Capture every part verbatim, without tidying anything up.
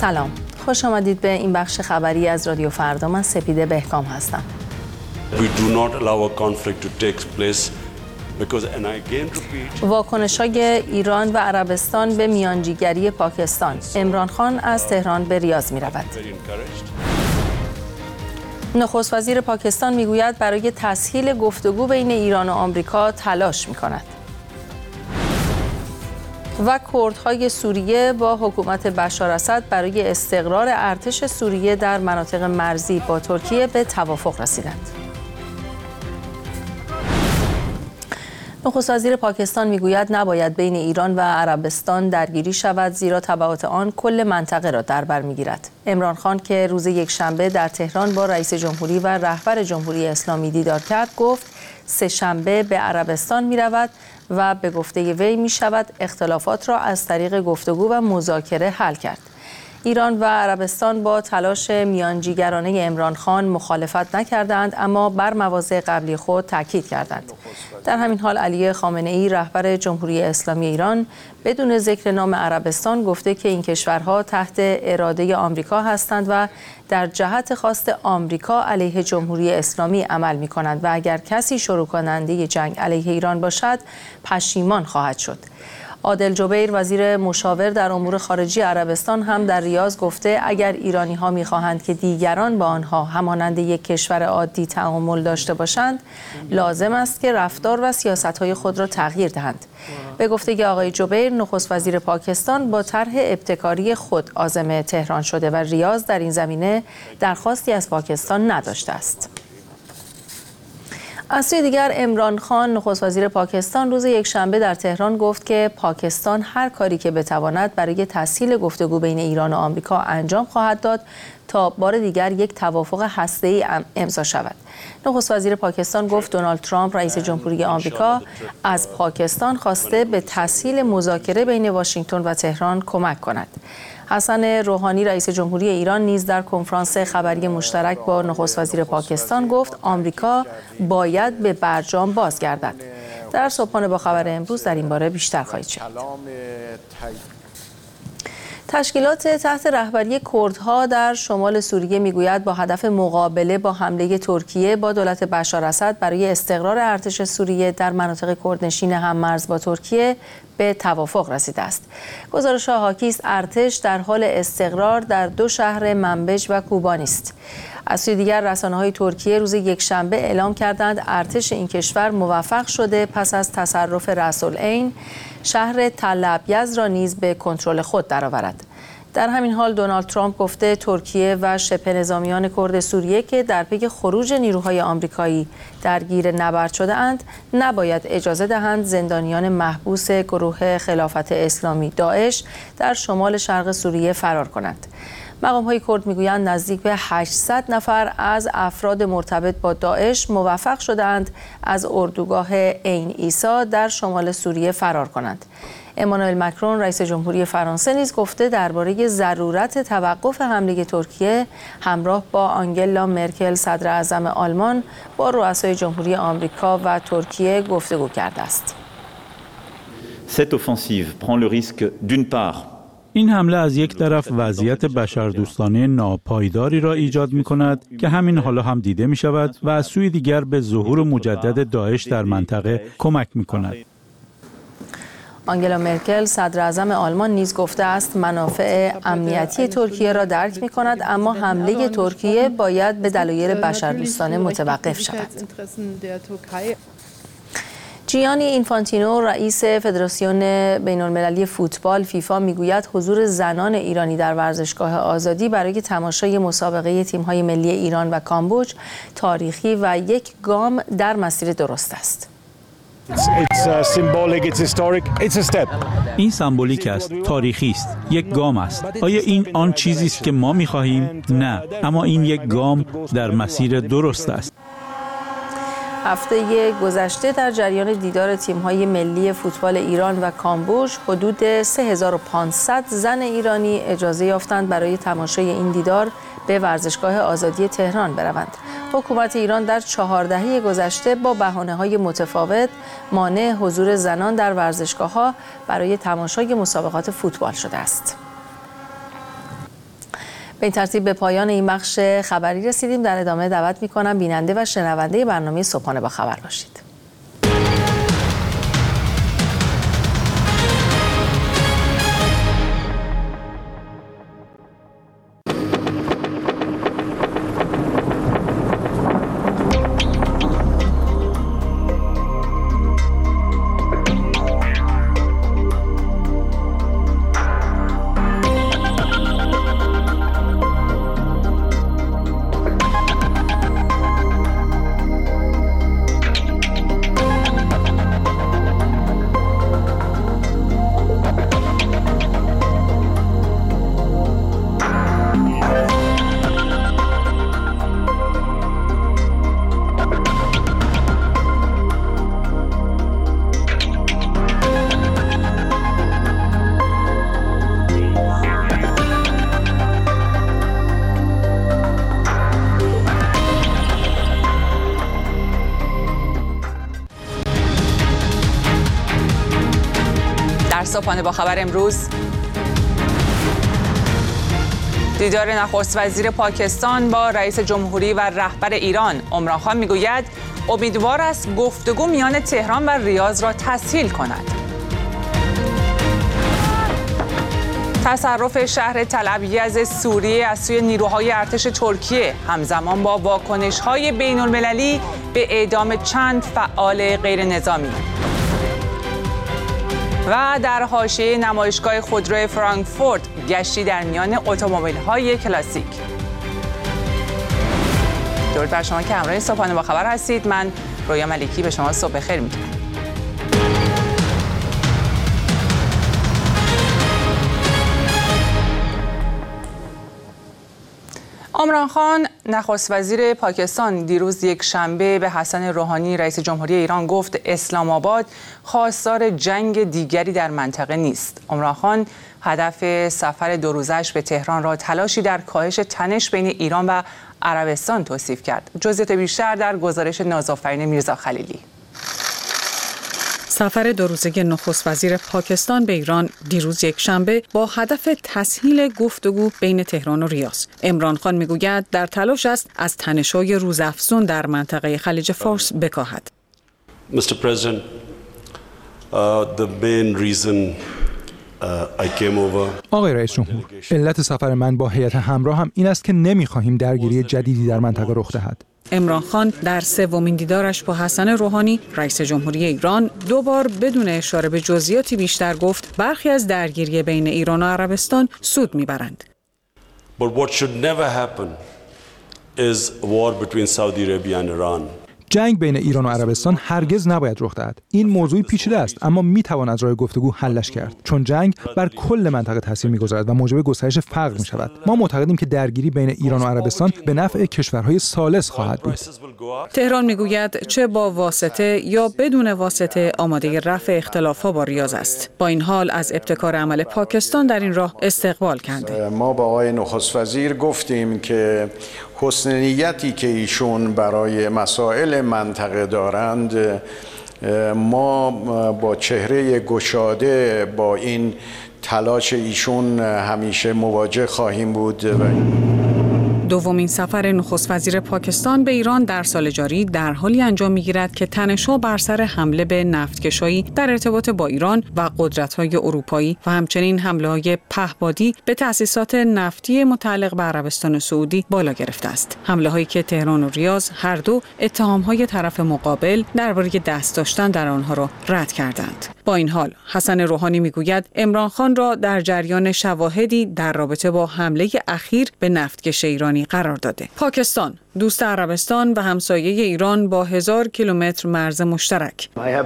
سلام، خوش آمدید به این بخش خبری از رادیو فردا. من سپیده بهکام هستم. واکنش‌های ایران و عربستان به میانجیگری پاکستان. عمران خان از تهران به ریاض می‌رود. نخست وزیر پاکستان میگوید برای تسهیل گفتگو بین ایران و آمریکا تلاش می‌کند. و کردهای سوریه با حکومت بشار اسد برای استقرار ارتش سوریه در مناطق مرزی با ترکیه به توافق رسیدند. نخست وزیر پاکستان میگوید نباید بین ایران و عربستان درگیری شود، زیرا تبعات آن کل منطقه را در بر میگیرد. عمران خان که روز یکشنبه در تهران با رئیس جمهوری و رهبر جمهوری اسلامی دیدار کرد، گفت سه شنبه به عربستان می رود و به گفته وی می شود اختلافات را از طریق گفتگو و مذاکره حل کرد. ایران و عربستان با تلاش میانجیگرانه عمران خان مخالفت نکردند، اما بر مواضع قبلی خود تاکید کردند. در همین حال علی خامنه‌ای رهبر جمهوری اسلامی ایران بدون ذکر نام عربستان گفته که این کشورها تحت اراده آمریکا هستند و در جهت خواست آمریکا علیه جمهوری اسلامی عمل می‌کنند و اگر کسی شروع کننده جنگ علیه ایران باشد پشیمان خواهد شد. عادل جبیر وزیر مشاور در امور خارجه عربستان هم در ریاض گفته اگر ایرانی‌ها می‌خواهند که دیگران با آنها همانند یک کشور عادی تعامل داشته باشند، لازم است که رفتار و سیاست‌های خود را تغییر دهند. به گفته آقای جبیر، نخست وزیر پاکستان با طرح ابتکاری خود عازم تهران شده و ریاض در این زمینه درخواستی از پاکستان نداشته است. از سوی دیگر عمران خان نخست وزیر پاکستان روز یکشنبه در تهران گفت که پاکستان هر کاری که بتواند برای تسهیل گفتگو بین ایران و آمریکا انجام خواهد داد تا بار دیگر یک توافق هسته‌ای امضا شود. نخست وزیر پاکستان گفت دونالد ترامپ رئیس جمهوری آمریکا از پاکستان خواسته به تسهیل مذاکره بین واشنگتن و تهران کمک کند. حسن روحانی رئیس جمهوری ایران نیز در کنفرانس خبری مشترک با نخست وزیر پاکستان گفت آمریکا باید به برجام بازگردد. در صبحانه با خبر امروز در این باره بیشتر خواهید شنید. تشکیلات تحت رهبری کردها در شمال سوریه میگوید با هدف مقابله با حمله ترکیه با دولت بشار اسد برای استقرار ارتش سوریه در مناطق کردنشین هم‌مرز با ترکیه به توافق رسیده است. گزارش‌ها حاکی است ارتش در حال استقرار در دو شهر منبج و کوبانی است. از سوی دیگر رسانه‌های ترکیه روز یکشنبه اعلام کردند ارتش این کشور موفق شده پس از تصرف رأس العین شهر تل ابیض را نیز به کنترل خود درآورد. در همین حال دونالد ترامپ گفته ترکیه و شبه نظامیان کرد سوریه که در پی خروج نیروهای آمریکایی درگیر نبرد شده اند نباید اجازه دهند زندانیان محبوس گروه خلافت اسلامی داعش در شمال شرق سوریه فرار کنند. مقام‌های کرد میگویند نزدیک به هشتصد نفر از افراد مرتبط با داعش موفق شده‌اند از اردوگاه عین عیسی در شمال سوریه فرار کنند. امانوئل مکرون رئیس جمهوری فرانسه نیز گفته درباره ضرورت توقف حمله ترکیه همراه با آنگلا مرکل صدر اعظم آلمان با رؤسای جمهوری آمریکا و ترکیه گفتگو کرده است. Cette offensive prend le risque d'une part این حمله از یک طرف وضعیت بشردوستانه ناپایداری را ایجاد می کند که همین حالا هم دیده می شود و از سوی دیگر به ظهور مجدد داعش در منطقه کمک می کند. آنگلا مرکل صدر اعظم آلمان نیز گفته است منافع امنیتی ترکیه را درک می کند، اما حمله ترکیه باید به دلایل بشردوستانه متوقف شود. جیانی اینفانتینو رئیس فدراسیون بین‌المللی فوتبال فیفا میگوید حضور زنان ایرانی در ورزشگاه آزادی برای تماشای مسابقه تیم‌های ملی ایران و کامبوج تاریخی و یک گام در مسیر درست است. این سمبولیک است، تاریخی است، یک گام است. آیا این آن چیزی است که ما می‌خواهیم؟ نه، اما این یک گام در مسیر درست است. هفته گذشته در جریان دیدار تیم‌های ملی فوتبال ایران و کامبوج حدود سه هزار و پانصد زن ایرانی اجازه یافتند برای تماشای این دیدار به ورزشگاه آزادی تهران بروند. حکومت ایران در چهار دهه گذشته با بهانه‌های متفاوت مانع حضور زنان در ورزشگاه‌ها برای تماشای مسابقات فوتبال شده است. به این ترتیب به پایان این بخش خبری رسیدیم. در ادامه دعوت می‌کنم بیننده و شنونده برنامه صبحانه با خبر باشید. صبحانه با خبر امروز، دیدار نخست وزیر پاکستان با رئیس جمهوری و رهبر ایران. عمران خان میگوید امیدوار است گفتگو میان تهران و ریاض را تسهیل کند. تصرف شهر تل ابیب از سوریه از سوی نیروهای ارتش ترکیه همزمان با واکنش‌های بین‌المللی به اعدام چند فعال غیر نظامی. و در حاشیه نمایشگاه خودرو فرانکفورت گشتی در میان اتومبیل‌های کلاسیک. درود بر شما که همراه صبحانه با خبر هستید. من رویا ملکی به شما صبح بخیر میگم. عمران خان نخست وزیر پاکستان دیروز یک شنبه به حسن روحانی رئیس جمهوری ایران گفت اسلام آباد خواستار جنگ دیگری در منطقه نیست. عمران خان هدف سفر دو روزش به تهران را تلاشی در کاهش تنش بین ایران و عربستان توصیف کرد. جزئیات بیشتر در گزارش نازآفرین میرزا خلیلی. سفر دو روزه نخست وزیر پاکستان به ایران دیروز یک شنبه با هدف تسهیل گفتگو بین تهران و ریاض. عمران خان میگوید در تلاش است از تنش‌های روزافزون در منطقه خلیج فارس بکاهد. Mister President, uh, the main reason uh, I came over. آقای رئیس جمهور، علت سفر من با هیئت همراه هم این است که نمی‌خواهیم درگیری جدیدی در منطقه رخ دهد. عمران خان در سومین دیدارش با حسن روحانی رئیس جمهوری ایران دو بار بدون اشاره به جزئیاتی بیشتر گفت برخی از درگیری بین ایران و عربستان سود میبرند. But what should never happen is war between Saudi Arabia and Iran. جنگ بین ایران و عربستان هرگز نباید رخ دهد. این موضوع پیچیده است اما میتوان از راه گفتگو حلش کرد، چون جنگ بر کل منطقه تاثیر میگذارد و موجب گسترش فقر میشود. ما معتقدیم که درگیری بین ایران و عربستان به نفع کشورهای ثالث خواهد بود. تهران میگوید چه با واسطه یا بدون واسطه آماده رفع اختلاف‌ها با ریاض است. با این حال از ابتکار عمل پاکستان در این راه استقبال کرده. ما با آقای نخست وزیر گفتیم که حسن نیتی که ایشون برای مسائل منطقه دارند، ما با چهره گشاده با این تلاش ایشون همیشه مواجه خواهیم بود. دومین سفر نخست وزیر پاکستان به ایران در سال جاری در حالی انجام می‌گیرد که تنش‌ها بر سر حمله به نفتکشایی در ارتباط با ایران و قدرت‌های اروپایی و همچنین حمله‌های پهپادی به تأسیسات نفتی متعلق به عربستان سعودی بالا گرفته است. حمله‌هایی که تهران و ریاض هر دو اتهام‌های طرف مقابل درباره دست داشتن در آنها را رد کردند. با این حال حسن روحانی میگوید عمران خان را در جریان شواهدی در رابطه با حمله اخیر به نفتکش ایرانی قرار داده. پاکستان دوست عربستان و همسایه ایران با هزار کیلومتر مرز مشترک.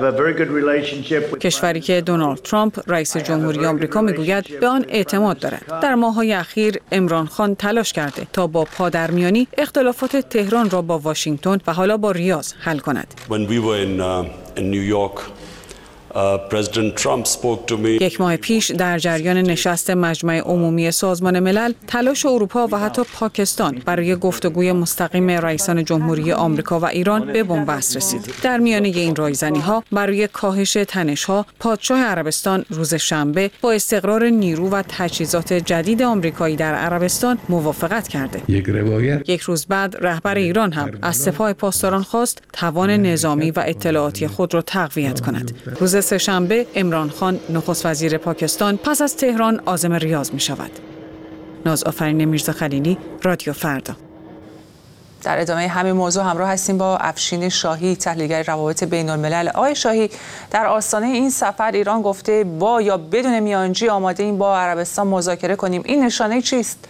کشوری که دونالد ترامپ رئیس جمهوری آمریکا میگوید به آن اعتماد دارد. در ماه‌های اخیر عمران خان تلاش کرده تا با پادرمیانی اختلافات تهران را با واشنگتن و حالا با ریاض حل کند. When we were in, uh, in New York, یک ماه پیش در جریان نشست مجمع عمومی سازمان ملل، تلاش اروپا و حتی پاکستان برای گفتگوی مستقیم رئیسان جمهوری آمریکا و ایران به بنبست رسید. در میانه این رایزنی‌ها برای کاهش تنش‌ها، پادشاه عربستان روز شنبه با استقرار نیرو و تجهیزات جدید آمریکایی در عربستان موافقت کرده. یک روایت یک روز بعد رهبر ایران هم از سپاه پاسداران خواست توان نظامی و اطلاعاتی خود را تقویت کند. روز سه‌شنبه عمران خان نخست وزیر پاکستان پس از تهران عازم ریاض می شود. ناز آفرین میرزا خلیلی، رادیو فردا. در ادامه همین موضوع همراه هستیم با افشین شاهی، تحلیلگر روابط بین الملل. آقای شاهی، در آستانه این سفر ایران گفته با یا بدون میانجی آماده این با عربستان مذاکره کنیم. این نشانه چیست؟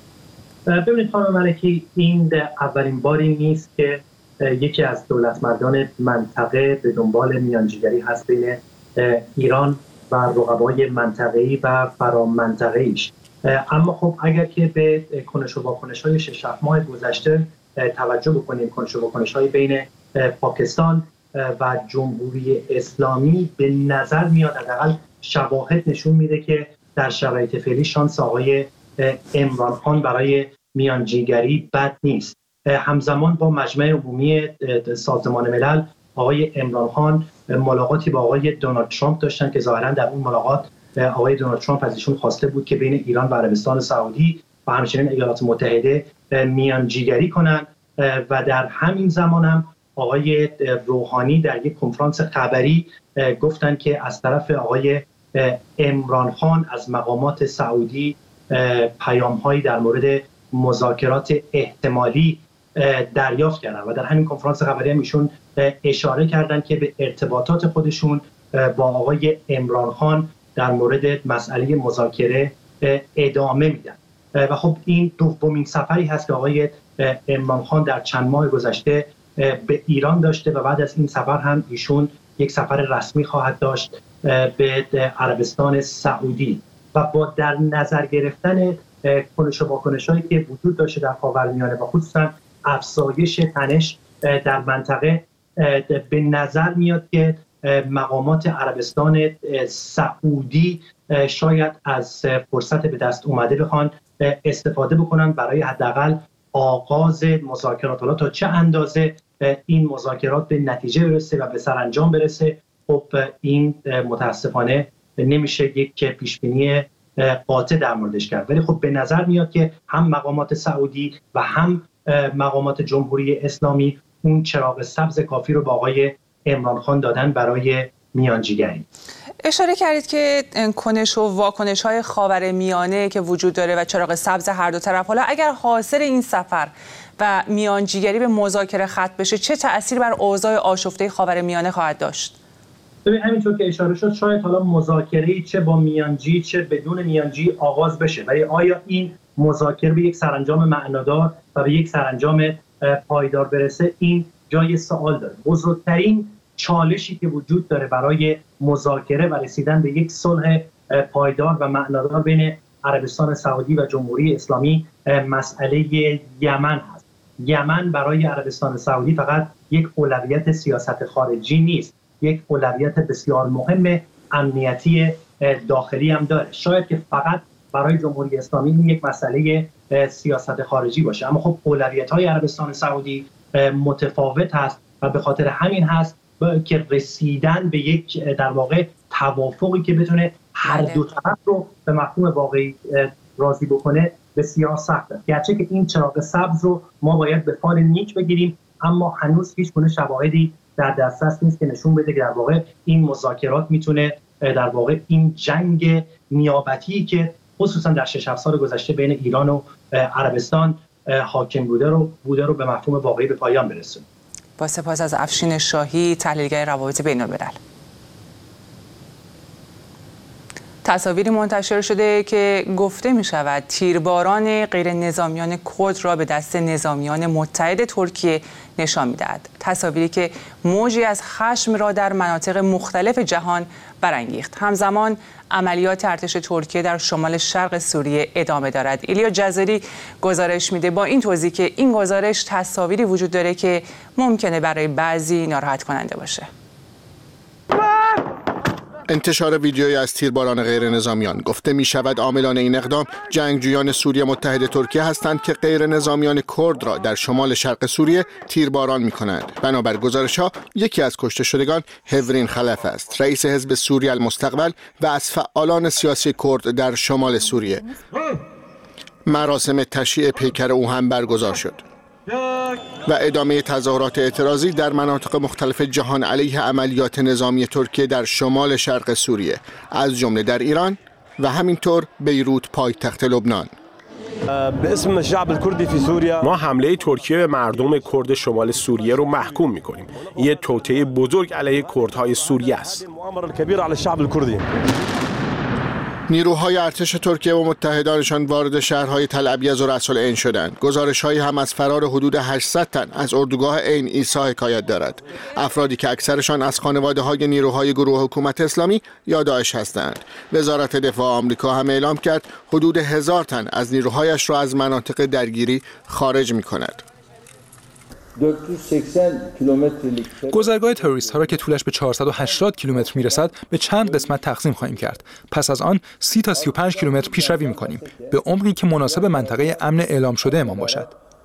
ببینید خانم ملکی، این اولین باری نیست که یکی از دولتمردان منطقه به دنبال میانجیگری هست بین ایران و رقبای منطقه‌ای و فرامنطقه‌ایش. اما خب اگر که به کنش و واکنش‌های شش ماه گذشته توجه بکنیم، کنش و واکنش‌های بین پاکستان و جمهوری اسلامی، به نظر میاد حداقل شواهد نشون میده که در شرایط فعلی شانس آقای عمران خان برای میانجیگری بد نیست. همزمان با مجمع عمومی سازمان ملل، آقای عمران خان ملاقاتی با آقای دونالد ترامپ داشتن که ظاهراً در اون ملاقات آقای دونالد ترامپ از ایشون خواسته بود که بین ایران و عربستان سعودی و همچنین ایالات متحده میانجیگری کنند و در همین زمان هم آقای روحانی در یک کنفرانس خبری گفتن که از طرف آقای عمران خان از مقامات سعودی پیام‌هایی در مورد مذاکرات احتمالی دریافت کردن و در همین کنفرانس خبری هم ایشون اشاره کردن که به ارتباطات خودشون با آقای عمران خان در مورد مسئله مذاکره ادامه میدن. و خب این دومین سفری هست که آقای عمران خان در چند ماه گذشته به ایران داشته و بعد از این سفر هم ایشون یک سفر رسمی خواهد داشت به عربستان سعودی و با در نظر گرفتن کنش و واکنش‌هایی که وجود داشته در خاورمیانه و خصوصا افزایش تنش در منطقه، به نظر میاد که مقامات عربستان سعودی شاید از فرصت به دست اومده بخوان استفاده بکنن برای حداقل آغاز مذاکرات. حالا تا چه اندازه این مذاکرات به نتیجه برسه و به سرانجام برسه، خب این متاسفانه نمیشه یک پیشبینی قاطع در موردش کرد، ولی خب به نظر میاد که هم مقامات سعودی و هم مقامات جمهوری اسلامی اون چراغ سبز کافی رو با آقای عمران خان دادن برای میانجیگری. اشاره کردید که کنش و واکنش های خاورمیانه که وجود داره و چراغ سبز هر دو طرف، حالا اگر حاصل این سفر و میانجیگری به مذاکره ختم بشه، چه تأثیر بر اوضاع آشفته خاورمیانه خواهد داشت؟ ببین همینطور که اشاره شد، شاید حالا مذاکره چه با میانجی چه بدون میانجی آغاز بشه، ولی آیا این مذاکره به یک سرانجام معنادار و به یک سرانجام پایدار برسه، این جای سوال داره. بزرگترین چالشی که وجود داره برای مذاکره و رسیدن به یک صلح پایدار و معنادار بین عربستان سعودی و جمهوری اسلامی مسئله یمن هست. یمن برای عربستان سعودی فقط یک اولویت سیاست خارجی نیست، یک اولویت بسیار مهم امنیتی داخلی هم داره. شاید که فقط برای جمهوری اسلامی این یک مسئله سیاست خارجی باشه، اما خب اولویت‌های عربستان سعودی متفاوت هست و به خاطر همین هست که رسیدن به یک در واقع توافقی که بتونه هر دو طرف رو به مفهوم واقعی راضی بکنه بسیار سخته. گرچه که این چراغ سبز رو ما باید به فال نیک بگیریم، اما هنوز هیچ گونه شواهدی در دسترس نیست که نشون بده که در واقع این مذاکرات میتونه در واقع این جنگ نیابتی که خصوصا در شش هفت سال گذشته بین ایران و عربستان حاکم بوده رو بوده رو به مفهوم واقعی به پایان برسونه. با سپاس از افشین شاهی، تحلیلگر روابط بین الملل. تصاویری منتشر شده که گفته می شود تیرباران غیر نظامیان کرد را به دست نظامیان متحد ترکیه نشان می دهد. تصاویری که موجی از خشم را در مناطق مختلف جهان برانگیخت. همزمان عملیات ارتش ترکیه در شمال شرق سوریه ادامه دارد. ایلیا جزری گزارش میده با این توضیح که این گزارش تصاویری وجود داره که ممکنه برای بعضی ناراحت کننده باشه. انتشار ویدیویی از تیرباران غیر نظامیان گفته می شود عاملان این اقدام جنگجویان سوریه متحد ترکیه هستند که غیر نظامیان کرد را در شمال شرق سوریه تیرباران می کنند. بنابر گزارش‌ها یکی از کشته شدگان هورین خلف است، رئیس حزب سوریه المستقبل و از فعالان سیاسی کرد در شمال سوریه. مراسم تشییع پیکر او هم برگزار شد و ادامه تظاهرات اعتراضی در مناطق مختلف جهان علیه عملیات نظامی ترکیه در شمال شرق سوریه، از جمله در ایران و همینطور بیروت پایتخت لبنان. به اسم الشعب الکردی فی سوریا، ما حمله ترکیه به مردم کرد شمال سوریه رو محکوم می‌کنیم. یه توطئه بزرگ علیه کردهای سوریه است. نیروهای ارتش ترکیه و متحدانشان وارد شهرهای تل ابیض و رأس العین شدند. گزارش‌هایی هم از فرار حدود هشتصد تن از اردوگاه عین عیسی حکایت دارد. افرادی که اکثرشان از خانواده‌های نیروهای گروه حکومت اسلامی یا داعش هستند. وزارت دفاع آمریکا هم اعلام کرد حدود هزار تن از نیروهایش را از مناطق درگیری خارج می‌کند. گذرگاه تروریست ها را که طولش به چهارصد و هشتاد کیلومتر میرسد به چند قسمت تقسیم خواهیم کرد. پس از آن سی تا سی و پنج کیلومتر پیشروی می‌کنیم به عمقی که مناسب منطقه امن اعلام شده امان باشد.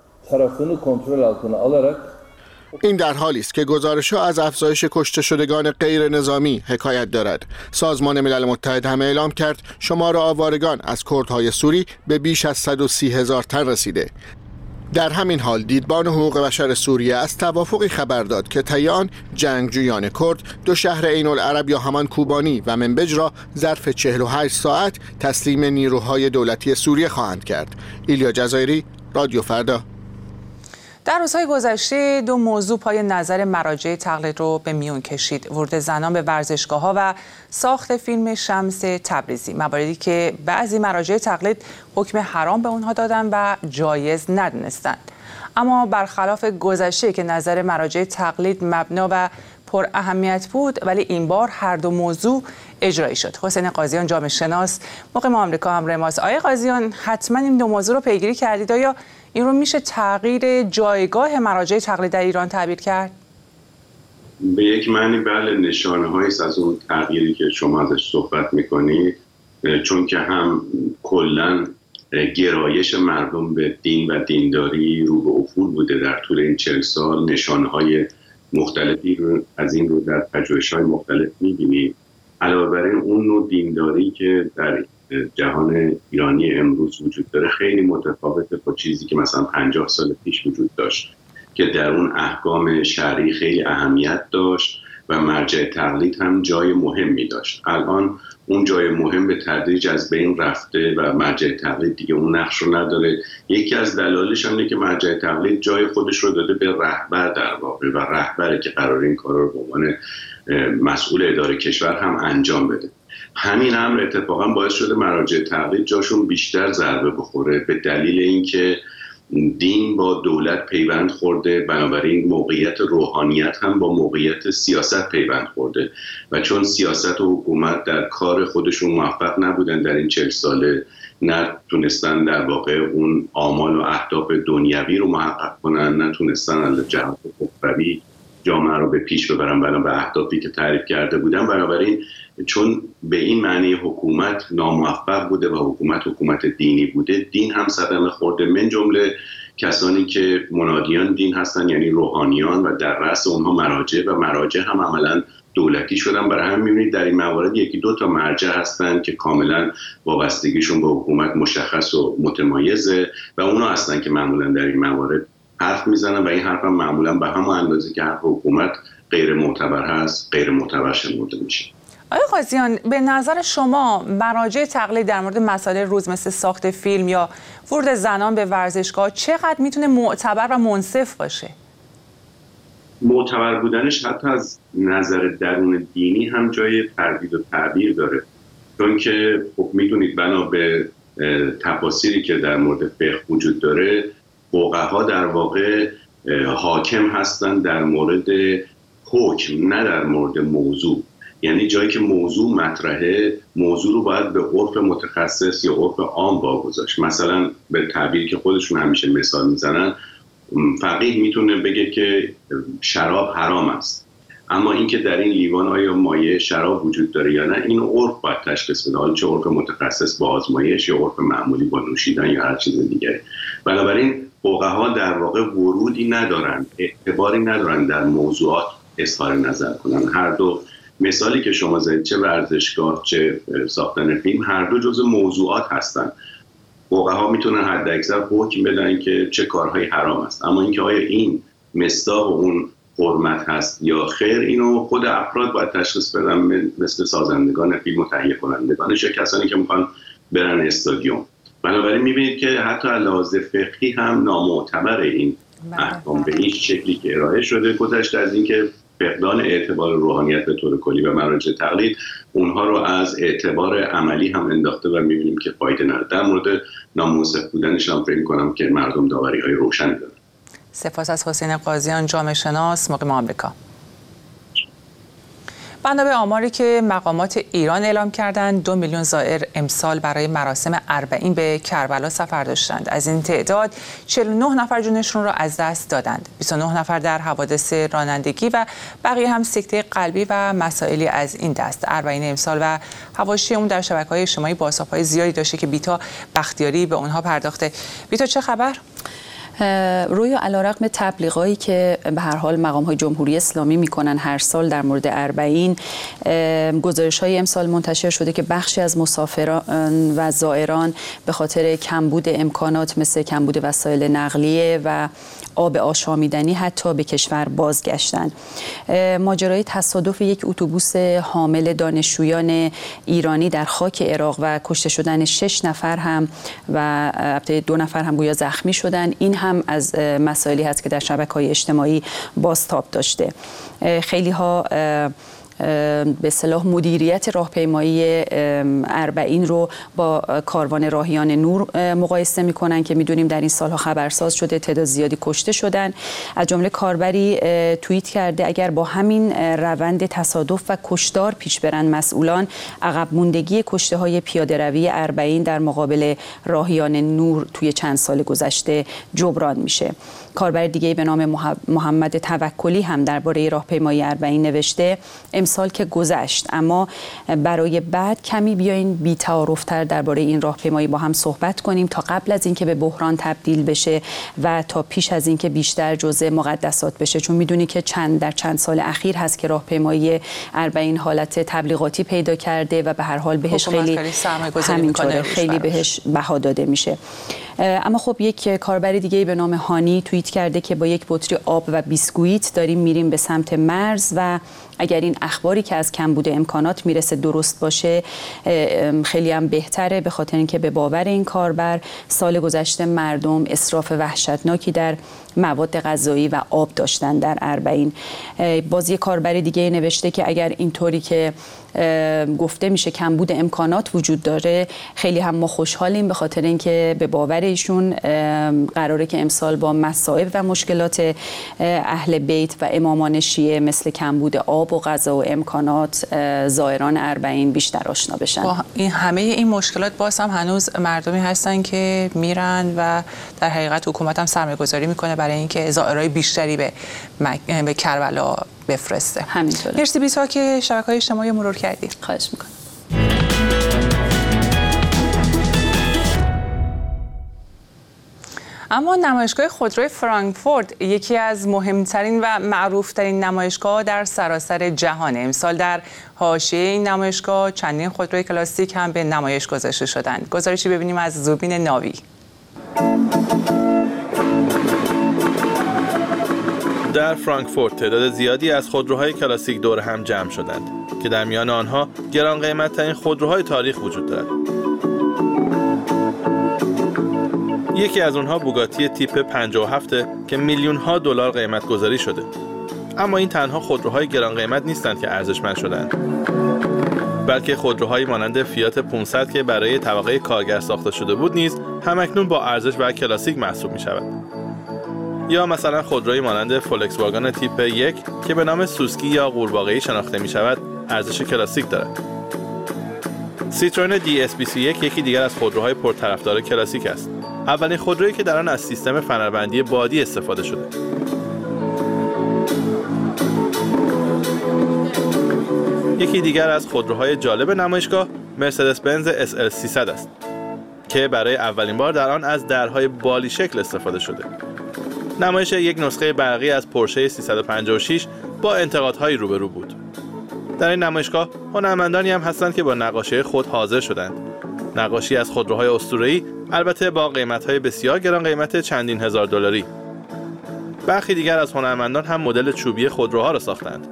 این در حالی است که گزارش‌ها از افزایش کشته شدگان غیر نظامی حکایت دارد. سازمان ملل متحد هم اعلام کرد شمار آوارگان از کردهای سوری به بیش از صد و سی هزار تن رسیده. در همین حال دیدبان حقوق بشر سوریه از توافقی خبر داد که طی آن جنگجویان کرد دو شهر عین العرب یا همان کوبانی و منبج را ظرف چهل و هشت ساعت تسلیم نیروهای دولتی سوریه خواهند کرد. ایلیا جزایری، رادیو فردا. در روزهای گذشته دو موضوع پای نظر مراجع تقلید رو به میون کشید: ورود زنان به ورزشگاه‌ها و ساخت فیلم شمس تبریزی، مواردی که بعضی مراجع تقلید حکم حرام به اونها دادن و جایز ندونستند. اما برخلاف گذشته که نظر مراجع تقلید مبنا و پر اهمیت بود، ولی این بار هر دو موضوع اجرایی شد. حسین قاضیان جامعه شناس مقیم آمریکا همراه ماست. آقای قاضیان، حتما این دو موضوع رو پیگیری کردید. آیا این رو میشه تغییر جایگاه مراجع تقلید در ایران تعبیر کرد؟ به یک معنی بله، نشانه هایی از اون تغییری که شما ازش صحبت میکنید، چون که هم کلا گرایش مردم به دین و دینداری رو به افول بوده در طول این چهل سال. نشانه های مختلفی رو از این رو در پژوهش‌های مختلف می‌بینید. علاوه بر این اون نوع دینداری که در جهان ایرانی امروز وجود داره خیلی متفاوته با چیزی که مثلا پنجاه سال پیش وجود داشت که در اون احکام شرعی خیلی اهمیت داشت و مرجع تقلید هم جای مهمی داشت. الان اون جای مهم به تدریج از بین رفته و مرجع تقلید دیگه اون نقش رو نداره. یکی از دلایلش اینه که مرجع تقلید جای خودش رو داده به رهبر در واقع، و رهبره که قرار این کار رو به عنوان مسئول اداره کشور هم انجام بده. همین امر اتفاقا باعث شده مراجع تقلید جاشون بیشتر ضربه بخوره به دلیل اینکه دین با دولت پیوند خورده، بنابراین موقعیت روحانیت هم با موقعیت سیاست پیوند خورده و چون سیاست و حکومت در کار خودشون موفق نبودن در این چهل ساله، نتونستن در واقع اون آمال و اهداف دنیوی رو محقق کنن، نتونستن از جهت اخروی جامعه رو به پیش ببرن بنا به اهدافی که تعریف کرده بودن. بنابراین چون به این معنی حکومت ناموفق بوده و حکومت حکومت دینی بوده، دین هم صدمه خورده، من جمله کسانی که منادیان دین هستن، یعنی روحانیان، و در رأس اونها مراجع و مراجع هم عملا دولتی شدن. برای هم می‌بینید در این موارد یکی دو تا مرجع هستن که کاملا وابستگیشون به حکومت مشخص و متمایزه و اونا هستن که معمولا در این موارد حرف میزنن و این حرف هم معمولا به همون اندازه که حرف حکومت غیر معتبر هست غیر معتبر شمرده میشه. آقای قاضیان، به نظر شما مراجع تقلید در مورد مسائل روز مثل ساخت فیلم یا ورود زنان به ورزشگاه چقدر میتونه معتبر و منصف باشه؟ معتبر بودنش حتی از نظر درون دینی هم جای تردید و تعبیر داره، چون که خب میدونید بنا به تفاسیری که در مورد فقه وجود داره، فقها در واقع حاکم هستن در مورد حکم، نه در مورد موضوع. یعنی جایی که موضوع مطرحه، موضوع رو باید به عرف متخصص یا عرف عام واگذاشت. مثلا به تعبیری که خودشون همیشه مثال میزنن، فقیه میتونه بگه که شراب حرام است، اما اینکه در این لیوان آیا مایع شراب وجود داره یا نه، این عرف باید تشخیص بده، حالا چه عرف متخصص با آزمایش یا عرف معمولی با نوشیدن یا هر چیز دیگه. بنابراین فقها در واقع ورودی ندارن، اعتباری ندارن در موضوعات اظهار نظر کنن. هر دو مثالی که شما زدید، چه ورزشگاه چه ساختن فیلم، هر دو جزء موضوعات هستن. فقها میتونن حد اکثر حکم بدن که چه کارهای حرام است، اما اینکه آیا این مصداق اون حرمت هست یا خیر، اینو خود افراد باید تشخیص بدن، مثل سازندگان فیلم و تهیه کنندگانش یا کسانی که میخوان برن استادیوم. بنابراین میبینید که حتی لحاظ فقهی هم نامعتبر این احکام به این شکلی که ارائه شده، گذشته از اینکه فقدان اعتبار روحانیت به طور کلی و مراجع تقلید اونها رو از اعتبار عملی هم انداخته و میبینیم که فایده نداره. در مورد نامنصف بودنش هم فکر کنم که مردم داوری‌های روشنی دارن. سپاس از حسین قاضیان، جامعه شناس، مقیم آمریکا. بنا به آماری که مقامات ایران اعلام کردند، دو میلیون زائر امسال برای مراسم اربعین به کربلا سفر داشتند. از این تعداد چهل و نه نفر جونشون را از دست دادند، بیست و نه نفر در حوادث رانندگی و بقیه هم سکته قلبی و مسائلی از این دست. اربعین امسال و حواشی اون در شبکه‌های اجتماعی بازتاب‌های زیادی داشته که بیتا بختیاری به اونها پرداخته. بیتا چه خبر؟ رویا علیرغم تبلیغاتی که به هر حال مقام‌های جمهوری اسلامی میکنن هر سال در مورد اربعین، گزارش‌های امسال منتشر شده که بخشی از مسافران و زائران به خاطر کمبود امکانات مثل کمبود وسایل نقلیه و آب آشامیدنی حتی به کشور بازگشتند. ماجرای تصادف یک اتوبوس حامل دانشجویان ایرانی در خاک عراق و کشته شدن شش نفر هم و البته دو نفر هم گویا زخمی شدن، این هم از مسائلی هست که در شبکه‌های اجتماعی بازتاب داشته. خیلی ها به اصطلاح مدیریت راهپیمایی اربعین رو با کاروان راهیان نور مقایسه میکنن که میدونیم در این سالها خبرساز شده تعداد زیادی کشته شدن. از جمله کاربری توییت کرده اگر با همین روند تصادف و کشتار پیش برن مسئولان، عقب موندگی کشته های پیاده روی اربعین در مقابل راهیان نور توی چند سال گذشته جبران میشه. کاربر دیگه به نام محمد توکلی هم درباره راهپیمایی اربعین نوشته امسال که گذشت، اما برای بعد کمی بیاین بی‌تعارف‌تر درباره این راهپیمایی با هم صحبت کنیم تا قبل از اینکه به بحران تبدیل بشه و تا پیش از اینکه بیشتر جزء مقدسات بشه، چون میدونی که چند در چند سال اخیر هست که راهپیمایی اربعین حالت تبلیغاتی پیدا کرده و به هر حال بهش خیلی همینطوره خیلی بهش بها داده میشه. اما خب یک کاربر دیگه به نام هانی توییت کرده که با یک بطری آب و بیسکویت داریم میریم به سمت مرز و اگر این اخباری که از کمبود امکانات میرسه درست باشه خیلی هم بهتره، به خاطر اینکه به باور این کاربر سال گذشته مردم اسراف وحشتناکی در مواد غذایی و آب داشتن در اربعین. باز یک کاربر دیگه نوشته که اگر اینطوری که گفته میشه کمبود امکانات وجود داره، خیلی هم ما خوشحالیم، به خاطر اینکه به باور ایشون قراره که امسال با مصائب و مشکلات اهل بیت و امامان شیعه مثل کمبود آب و غذا و امکانات زائران اربعین بیشتر آشنا بشن. با این همه این مشکلات باز هم هنوز مردمی هستن که میرن و در حقیقت حکومت هم سرمایه‌گذاری میکنه برای اینکه زائرای بیشتری به مک... به کربلا بفرسته. همینطوره. مرسی بیتا که شبکه‌های اجتماعی مرور کردی. خواهش میکنم. اما نمایشگاه خودروی فرانکفورت یکی از مهمترین و معروفترین نمایشگاه در سراسر جهان، امسال در حاشیه این نمایشگاه چندین خودروی کلاسیک هم به نمایش گذاشته شدند. گزارشی ببینیم از زوبین ناوی. در فرانکفورت تعداد زیادی از خودروهای کلاسیک دور هم جمع شدند که در میان آنها گران قیمت‌ترین خودروهای تاریخ وجود دارد. یکی از آنها بوگاتی تیپ پنجاه و هفت که میلیون ها دلار قیمت گذاری شده. اما این تنها خودروهای گران قیمت نیستند که ارزشمند شدند، بلکه خودروهایی مانند فیات پانصد که برای طبقه کارگر ساخته شده بود نیز همکنون با ارزش و کلاسیک محسوب می شود. یا مثلا خودروی مانند فولکس واگن تیپ یک که به نام سوسکی یا قورباغه‌ای شناخته می شود ارزش کلاسیک دارد. سیتروئن دی اس بیست و یک یکی دیگر از خودروهای پرطرفدار کلاسیک است. اولین خودرویی که در آن از سیستم فنربندی بادی استفاده شده. یکی دیگر از خودروهای جالب نمایشگاه مرسدس بنز اس ال سیصد است که برای اولین بار در آن از درهای بالی شکل استفاده شده. نمایش یک نسخه برقی از پورشه سیصد و پنجاه و شش با انتقادهایی روبرو بود. در این نمایشگاه هنرمندانی هم هستند که با نقاشی خود حاضر شدند. نقاشی از خودروهای اسطوره‌ای، البته با قیمت‌های بسیار گران قیمت چندین هزار دلاری. برخی دیگر از هنرمندان هم مدل چوبی خودروها را ساختند.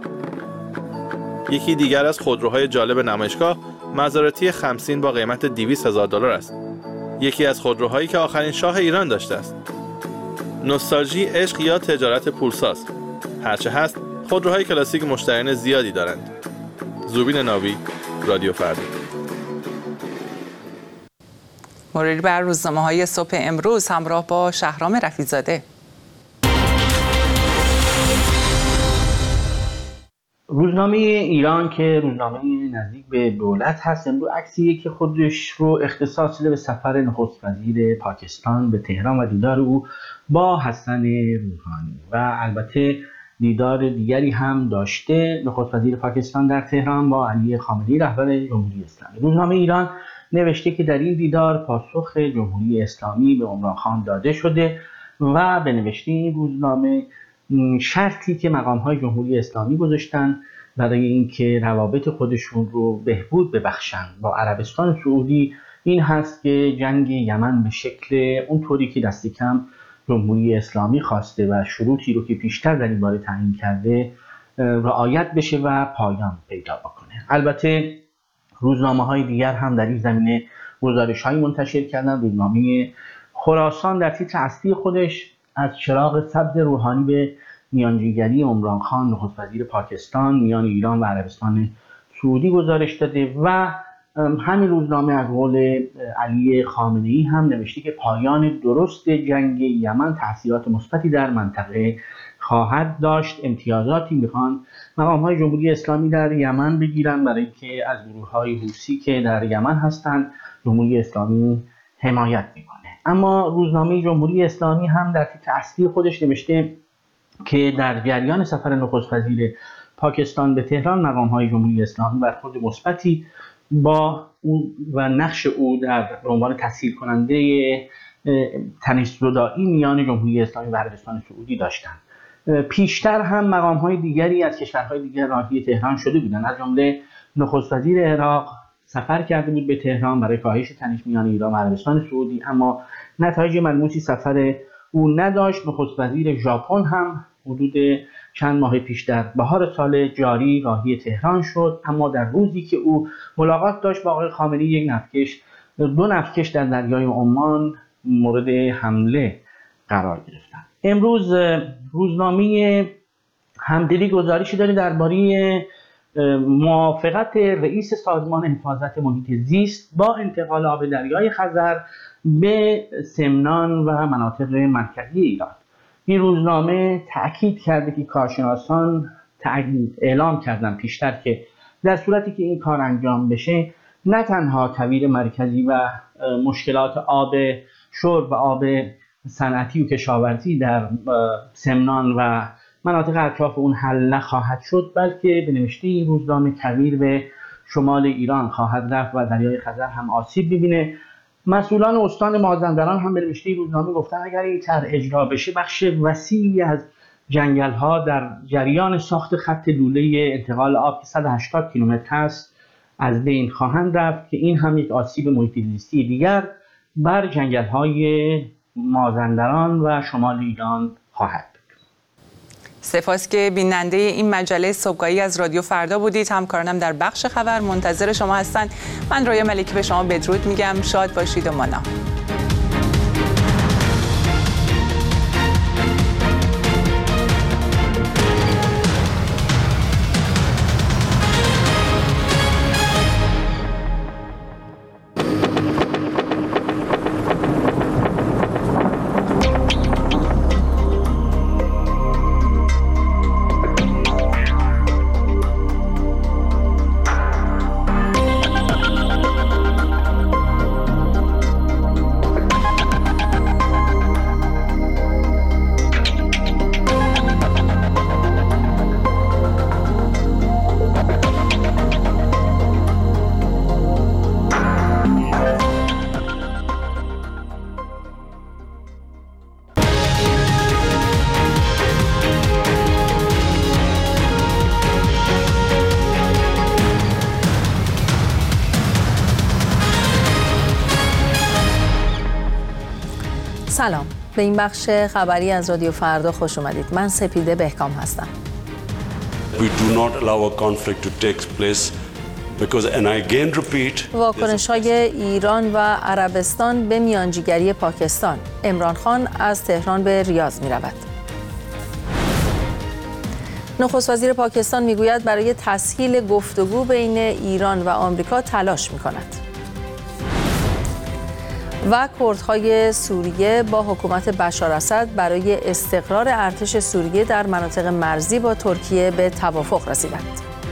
یکی دیگر از خودروهای جالب نمایشگاه مازراتی خمسین با قیمت دویست هزار دلار است. یکی از خودروهایی که آخرین شاه ایران داشته است. نوستالژی، عشق یا تجارت پولساز، هرچه هست خودروهای کلاسیک مشتریان زیادی دارند. زوبین ناوی، رادیو فردا. مرور بر روزنامه‌های صبح امروز همراه با شهرام رفیع‌زاده. روزنامه ایران که روزنامه نزدیک به دولت هست، امروز عکسیه که خودش رو اختصاص داده به سفر نخست وزیر پاکستان به تهران و دیدار او با حسن روحانی و البته دیدار دیگری هم داشته نخست وزیر پاکستان در تهران با علی خامنه‌ای رهبر جمهوری اسلامی. روزنامه ایران نوشته که در این دیدار پاسخ جمهوری اسلامی به عمران خان داده شده و به نوشته این روزنامه شرطی که مقام‌های جمهوری اسلامی گذاشتن برای اینکه روابط خودشون رو بهبود ببخشن با عربستان سعودی این هست که جنگ یمن به شکل اونطوری که دست کم جمهوری اسلامی خواسته و شروطی رو که پیشتر در این باره تعیین کرده رعایت بشه و پایان پیدا بکنه. البته روزنامه‌های دیگر هم در این زمینه گزارش‌هایی منتشر کردن. روزنامه خراسان در تیتر اصلی خودش از چراغ سبز روحانی به میانجیگری عمران خان نخست وزیر پاکستان میان ایران و عربستان سعودی گزارش داده و همین روزنامه از قول علی خامنه‌ای هم نوشته که پایان درست جنگ یمن تأثیرات مثبتی در منطقه خواهد داشت. امتیازاتی میخوان مقام‌های جمهوری اسلامی در یمن بگیرن برای اینکه از گروه‌های حوثی که در یمن هستند جمهوری اسلامی حمایت میکنه. اما روزنامه جمهوری اسلامی هم در تیتر اصلی خودش نوشته که در جریان سفر نخست وزیر پاکستان به تهران مقام‌های جمهوری اسلامی برخورد مثبتی با او و نقش او در عنوان تسهیل کننده تنش‌زدایی میان جمهوری اسلامی و عربستان سعودی داشتند. پیشتر هم مقام‌های دیگری از کشورهای دیگر راهی تهران شده بودند. از جمله نخست وزیر عراق سفر کرده بود به تهران برای کاهش تنش میان ایران و عربستان سعودی، اما نتایج ملموسی سفر او نداشت. نخست وزیر ژاپن هم حدود چند ماه پیش در بهار سال جاری راهی تهران شد، اما در روزی که او ملاقات داشت با آقای خامنه‌ای یک نفتکش دو نفتکش در دریای عمان مورد حمله قرار گرفتند. امروز روزنامه همدلی گزارشی داره درباره موافقت رئیس سازمان حفاظت محیط زیست با انتقال آب دریای خزر به سمنان و مناطق مرکزی ایران. این روزنامه تأکید کرده که کارشناسان اعلام کردن پیشتر که در صورتی که این کار انجام بشه نه تنها کویر مرکزی و مشکلات آب شرب و آب صنعتی و کشاورزی در سمنان و مناطق اطراف اون حل نخواهد شد، بلکه به نوشته این روزنامه کویر به شمال ایران خواهد رفت و دریای خزر هم آسیب ببینه. مسئولان استان مازندران هم به نوشته این روزنامه گفتن اگر این طرح اجرا بشه بخش وسیعی از جنگل‌ها در جریان ساخت خط لوله انتقال آب که صد و هشتاد کیلومتر است از بین خواهند رفت که این هم یک آسیب محیط زیستی دیگر بر جنگل‌های مازندران و شمال ایران خواهد. سپاس که بیننده این مجله صبحگاهی از رادیو فردا بودید. همکارانم در بخش خبر منتظر شما هستند. من رویا ملکی به شما بدرود میگم. شاد باشید و مانا. سلام، به این بخش خبری از رادیو فردا خوش اومدید. من سپیده بهکام هستم. We do not allow a conflict to take place because and I again repeat واکنش‌های ایران و عربستان به میانجیگری پاکستان. عمران خان از تهران به ریاض می‌رود. نخست وزیر پاکستان میگوید برای تسهیل گفتگو بین ایران و آمریکا تلاش می‌کند. و کردهای سوریه با حکومت بشار اسد برای استقرار ارتش سوریه در مناطق مرزی با ترکیه به توافق رسیدند.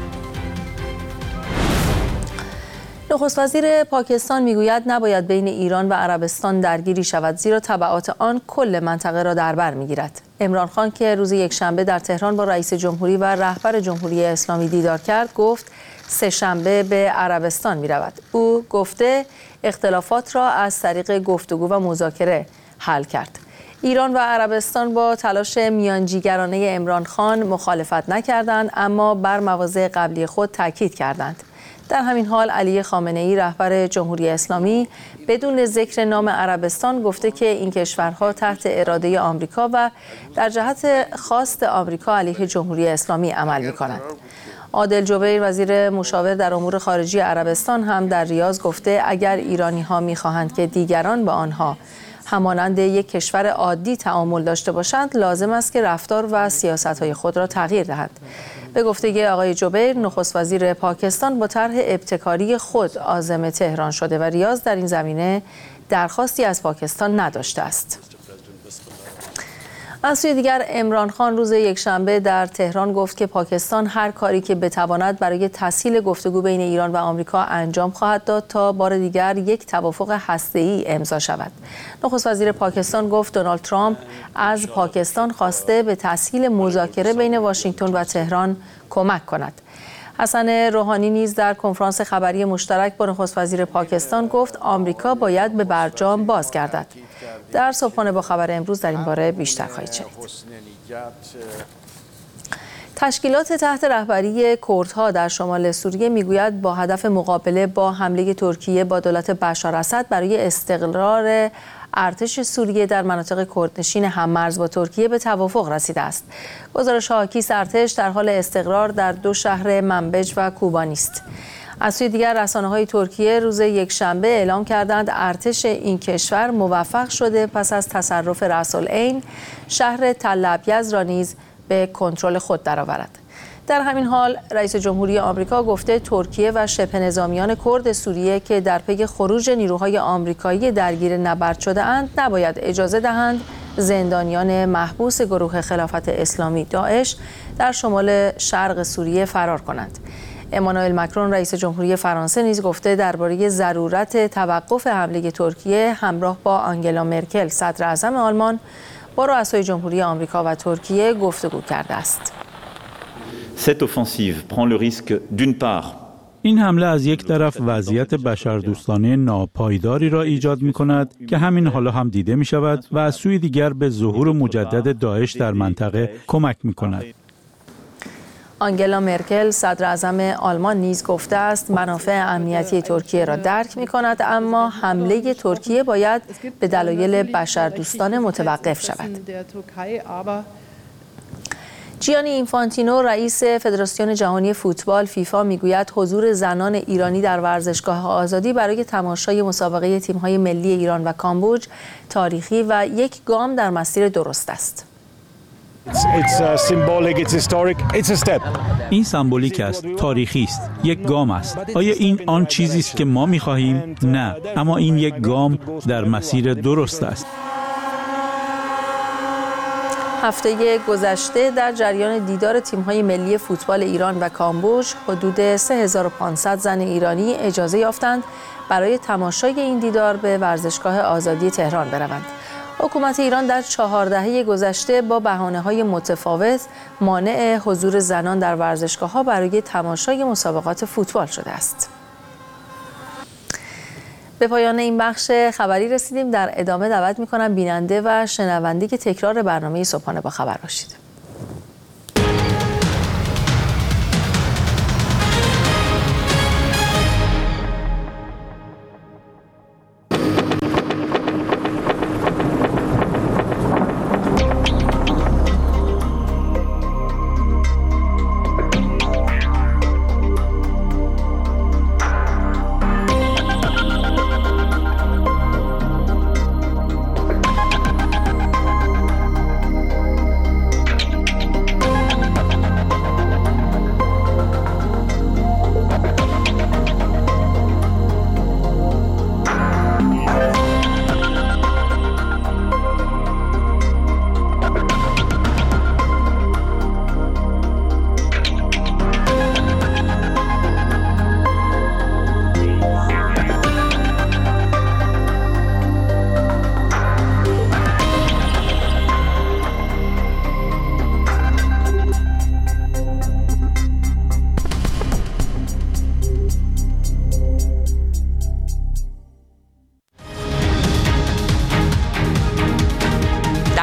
نخست وزیر پاکستان میگوید نباید بین ایران و عربستان درگیری شود، زیرا تبعات آن کل منطقه را در بر میگیرد. عمران خان که روز یکشنبه در تهران با رئیس جمهوری و رهبر جمهوری اسلامی دیدار کرد، گفت سه شنبه به عربستان می رود. او گفته اختلافات را از طریق گفتگو و مذاکره حل کرد. ایران و عربستان با تلاش میانجیگرانه عمران خان مخالفت نکردند، اما بر مواضع قبلی خود تاکید کردند. در همین حال علی خامنه‌ای رهبر جمهوری اسلامی بدون ذکر نام عربستان گفته که این کشورها تحت اراده آمریکا و در جهت خواست آمریکا علیه جمهوری اسلامی عمل می‌کنند. عادل جبیر وزیر مشاور در امور خارجه عربستان هم در ریاض گفته اگر ایرانی‌ها می‌خواهند که دیگران با آنها همانند یک کشور عادی تعامل داشته باشند، لازم است که رفتار و سیاست‌های خود را تغییر دهند. به گفته آقای جبیر، نخست وزیر پاکستان با طرح ابتکاری خود عازم تهران شده و ریاض در این زمینه درخواستی از پاکستان نداشته است. از سوی دیگر عمران خان روز یکشنبه در تهران گفت که پاکستان هر کاری که بتواند برای تسهیل گفتگو بین ایران و آمریکا انجام خواهد داد تا بار دیگر یک توافق هسته‌ای امضا شود. نخست وزیر پاکستان گفت دونالد ترامپ از پاکستان خواسته به تسهیل مذاکره بین واشنگتن و تهران کمک کند. حسن روحانی نیز در کنفرانس خبری مشترک با نخست وزیر پاکستان گفت آمریکا باید به برجام بازگردد. در صبحانه با خبر امروز در این باره بیشتر خواهید شنید. تشکیلات تحت رهبری کردها در شمال سوریه میگوید با هدف مقابله با حمله ترکیه با دولت بشار اسد برای استقرار ارتش سوریه در مناطق کردنشین هم‌مرز با ترکیه به توافق رسیده است. گزارش حاکی ارتش در حال استقرار در دو شهر منبج و کوبانی است. از سوی دیگر رسانه‌های ترکیه روز یکشنبه اعلام کردند ارتش این کشور موفق شده پس از تصرف رأس العین شهر تل ابیض را نیز به کنترل خود درآورد. در همین حال رئیس جمهوری آمریکا گفته ترکیه و شبه نظامیان کرد سوریه که در پی خروج نیروهای آمریکایی درگیر نبرد شده اند نباید اجازه دهند زندانیان محبوس گروه خلافت اسلامی داعش در شمال شرق سوریه فرار کنند. امانوئل مکرون رئیس جمهوری فرانسه نیز گفته درباره ضرورت توقف حمله ترکیه همراه با آنگلا مرکل صدر اعظم آلمان با رؤسای جمهوری آمریکا و ترکیه گفتگو کرده است. Cette offensive prend le risque d'une part این حمله از یک طرف وضعیت بشردوستانه ناپایداری را ایجاد می کند که همین حالا هم دیده می شود و از سوی دیگر به ظهور مجدد داعش در منطقه کمک می کند. آنگلا مرکل صدر اعظم آلمان نیز گفته است منافع امنیتی ترکیه را درک می کند، اما حمله ترکیه باید به دلایل بشردوستانه متوقف شود. جیانی اینفانتینو رئیس فدراسیون جهانی فوتبال فیفا میگوید حضور زنان ایرانی در ورزشگاه آزادی برای تماشای مسابقه تیم‌های ملی ایران و کامبوج تاریخی و یک گام در مسیر درست است. این سمبولیک است، تاریخی است، یک گام است. آیا این آن چیزی است که ما می‌خواهیم؟ نه، اما این یک گام در مسیر درست است. هفته گذشته در جریان دیدار تیم‌های ملی فوتبال ایران و کامبوج حدود سه هزار و پانصد زن ایرانی اجازه یافتند برای تماشای این دیدار به ورزشگاه آزادی تهران بروند. حکومت ایران در چهار دهه گذشته با بهانه‌های متفاوت مانع حضور زنان در ورزشگاه‌ها برای تماشای مسابقات فوتبال شده است. به پایان این بخش خبری رسیدیم. در ادامه دعوت می‌کنم بیننده و شنونده که تکرار برنامه صبحانه با خبر باشید.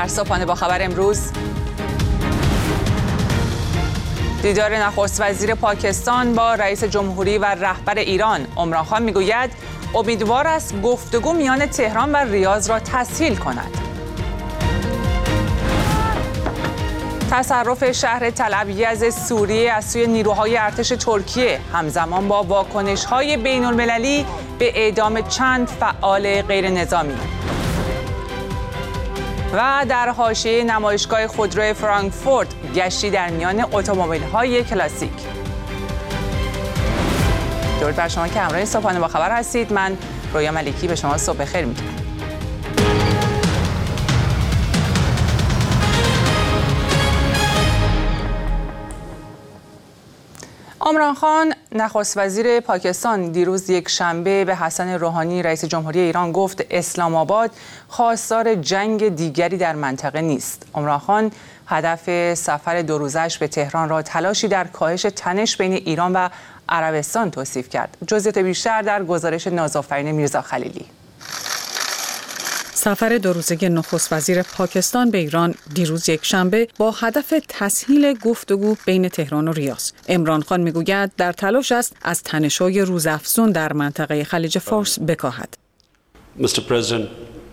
در صبحانه با خبر امروز، دیدار نخست وزیر پاکستان با رئیس جمهوری و رهبر ایران. عمران خان میگوید امیدوار است گفتگو میان تهران و ریاض را تسهیل کند. تصرف شهر تل‌ابیب از سوریه از سوی نیروهای ارتش ترکیه همزمان با واکنش‌های بین‌المللی به اعدام چند فعال غیرنظامی. و در حاشیه نمایشگاه خودرو فرانکفورت گشتی در میان اتومبیل‌های کلاسیک. درود بر شما که همراه صبحانه با خبر هستید. من رویا ملکی به شما صبح بخیر میگم. عمران خان نخست وزیر پاکستان دیروز یک شنبه به حسن روحانی رئیس جمهوری ایران گفت اسلام آباد خواستار جنگ دیگری در منطقه نیست. عمران خان هدف سفر دو روزش به تهران را تلاشی در کاهش تنش بین ایران و عربستان توصیف کرد. جزئیات بیشتر در گزارش نازآفرین میرزا خلیلی. سفر دو روزه نخست وزیر پاکستان به ایران دیروز یک شنبه با هدف تسهیل گفتگو بین تهران و ریاض. عمران خان میگوید در تلاش است از تنش‌های روزافزون در منطقه خلیج فارس بکاهد. Mister President,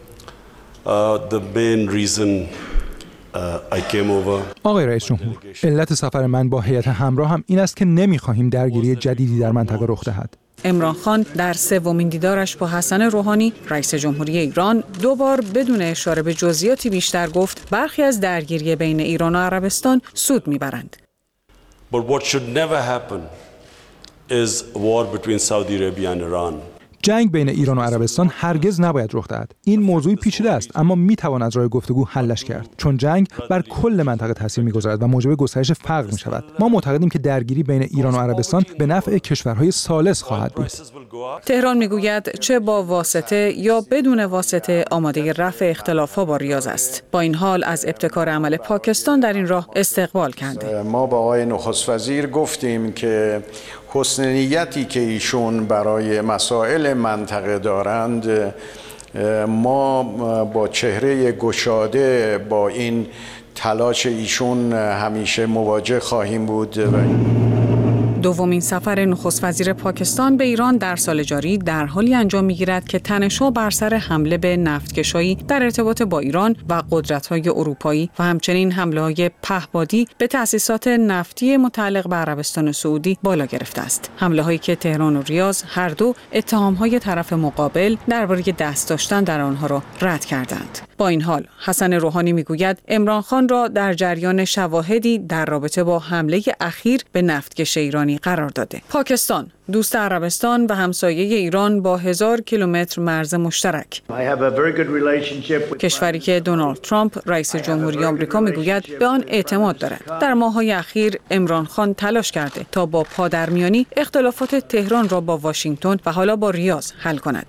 uh, the main reason uh, I came over. آقای رئیس جمهور، علت سفر من با هیئت همراه هم این است که نمی‌خواهیم درگیری جدیدی در منطقه رخ دهد. عمران خان در سومین دیدارش با حسن روحانی رئیس جمهوری ایران دو بار بدون اشاره به جزئیاتی بیشتر گفت برخی از درگیری بین ایران و عربستان سود میبرند. But what should never happen is war between Saudi Arabia and Iran. جنگ بین ایران و عربستان هرگز نباید رخ دهد. این موضوع پیچیده است اما میتوان از راه گفتگو حلش کرد، چون جنگ بر کل منطقه تاثیر میگذارد و موجب گسترش فقر میشود. ما معتقدیم که درگیری بین ایران و عربستان به نفع کشورهای ثالث خواهد بود. تهران میگوید چه با واسطه یا بدون واسطه آماده رفع اختلاف‌ها با ریاض است. با این حال از ابتکار عمل پاکستان در این راه استقبال کرده. ما با آقای نخست وزیر گفتیم که حسن نیتی که ایشون برای مسائل منطقه دارند، ما با چهره گشاده با این تلاش ایشون همیشه مواجه خواهیم بود. دومین سفر نخست وزیر پاکستان به ایران در سال جاری در حالی انجام می‌گیرد که تنش‌ها بر سر حمله به نفتکشایی در ارتباط با ایران و قدرت‌های اروپایی و همچنین حمله‌های پهپادی به تأسیسات نفتی متعلق به عربستان سعودی بالا گرفته است. حمله‌هایی که تهران و ریاض هر دو اتهام‌های طرف مقابل درباره دست داشتن در آنها را رد کردند. با این حال حسن روحانی میگوید عمران خان را در جریان شواهدی در رابطه با حمله اخیر به نفتکش ایرانی قرار داده. پاکستان دوست عربستان و همسایه ایران با هزار کیلومتر مرز مشترک. کشوری که دونالد ترامپ رئیس جمهوری آمریکا میگوید به آن اعتماد دارد. در ماه‌های اخیر عمران خان تلاش کرده تا با پادرمیانی اختلافات تهران را با واشنگتن و حالا با ریاض حل کند.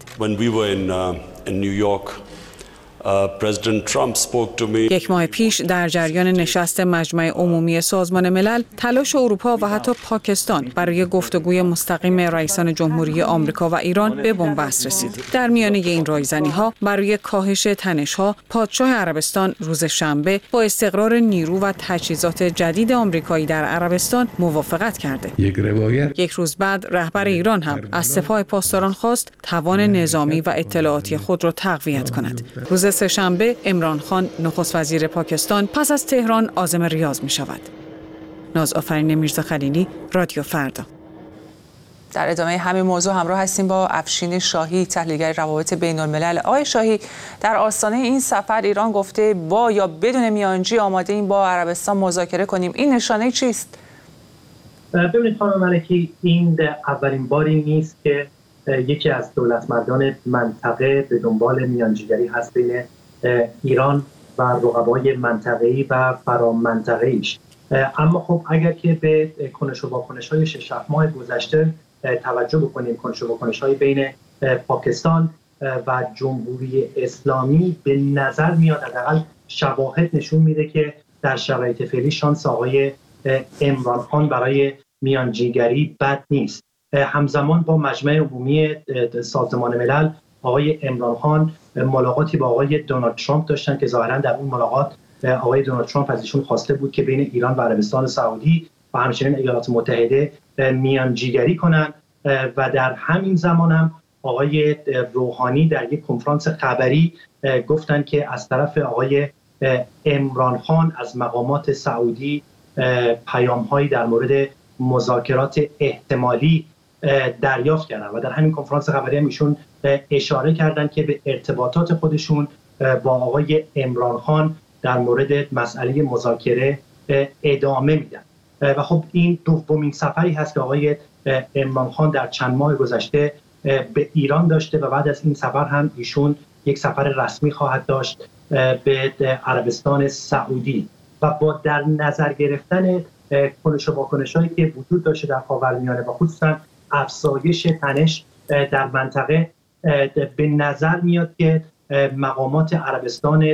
یک ماه پیش در جریان نشست مجمع عمومی سازمان ملل تلاش اروپا و حتی پاکستان برای گفتگوی مستقیم رئیسان جمهوری آمریکا و ایران به بنبست رسید. در میانه این رایزنی‌ها برای کاهش تنش‌ها پادشاه عربستان روز شنبه با استقرار نیرو و تجهیزات جدید آمریکایی در عربستان موافقت کرده. یک روایت یک روز بعد رهبر ایران هم از سپاه پاسداران خواست توان نظامی و اطلاعاتی خود را تقویت کند. روز سه‌شنبه عمران خان نخست وزیر پاکستان پس از تهران عازم ریاض می شود. نازآفرین میرزا خلیلی، رادیو فردا. در ادامه همین موضوع همراه هستیم با افشین شاهی، تحلیلگر روابط بین الملل. آقای شاهی، در آستانه این سفر ایران گفته با یا بدون میانجی آماده این با عربستان مذاکره کنیم. این نشانه چیست؟ ببینید خانم ملکی، این اولین باری نیست که یکی از دولتمردان منطقه به دنبال میانجیگری هست بین ایران و رقبای منطقه‌ای و فرامنطقه‌ایش. اما خب اگر که به کنش و واکنش‌های شش ماه گذشته توجه بکنیم، کنش و واکنش‌های بین پاکستان و جمهوری اسلامی، به نظر میاد حداقل شواهد نشون میده که در شرایط فعلی شانس آقای عمران خان برای میانجیگری بد نیست. همزمان با مجمع عمومی سازمان ملل آقای عمران خان ملاقاتی با آقای دونالد ترامپ داشتن که ظاهرا در اون ملاقات آقای دونالد ترامپ از ایشون خواسته بود که بین ایران و عربستان سعودی و همچنین ایالات متحده میانجیگری کنند و در همین زمان هم آقای روحانی در یک کنفرانس خبری گفتن که از طرف آقای عمران خان از مقامات سعودی پیام‌هایی در مورد مذاکرات احتمالی دریافت کردن و در همین کنفرانس خبری هم ایشون اشاره کردن که به ارتباطات خودشون با آقای عمران خان در مورد مسئله مذاکره ادامه میدن و خب این دومین سفری هست که آقای عمران خان در چند ماه گذشته به ایران داشته و بعد از این سفر هم ایشون یک سفر رسمی خواهد داشت به عربستان سعودی و با در نظر گرفتن کنش و واکنش‌هایی که وجود داشته در خاورمیانه و خصوصا افزایش تنش در منطقه به نظر میاد که مقامات عربستان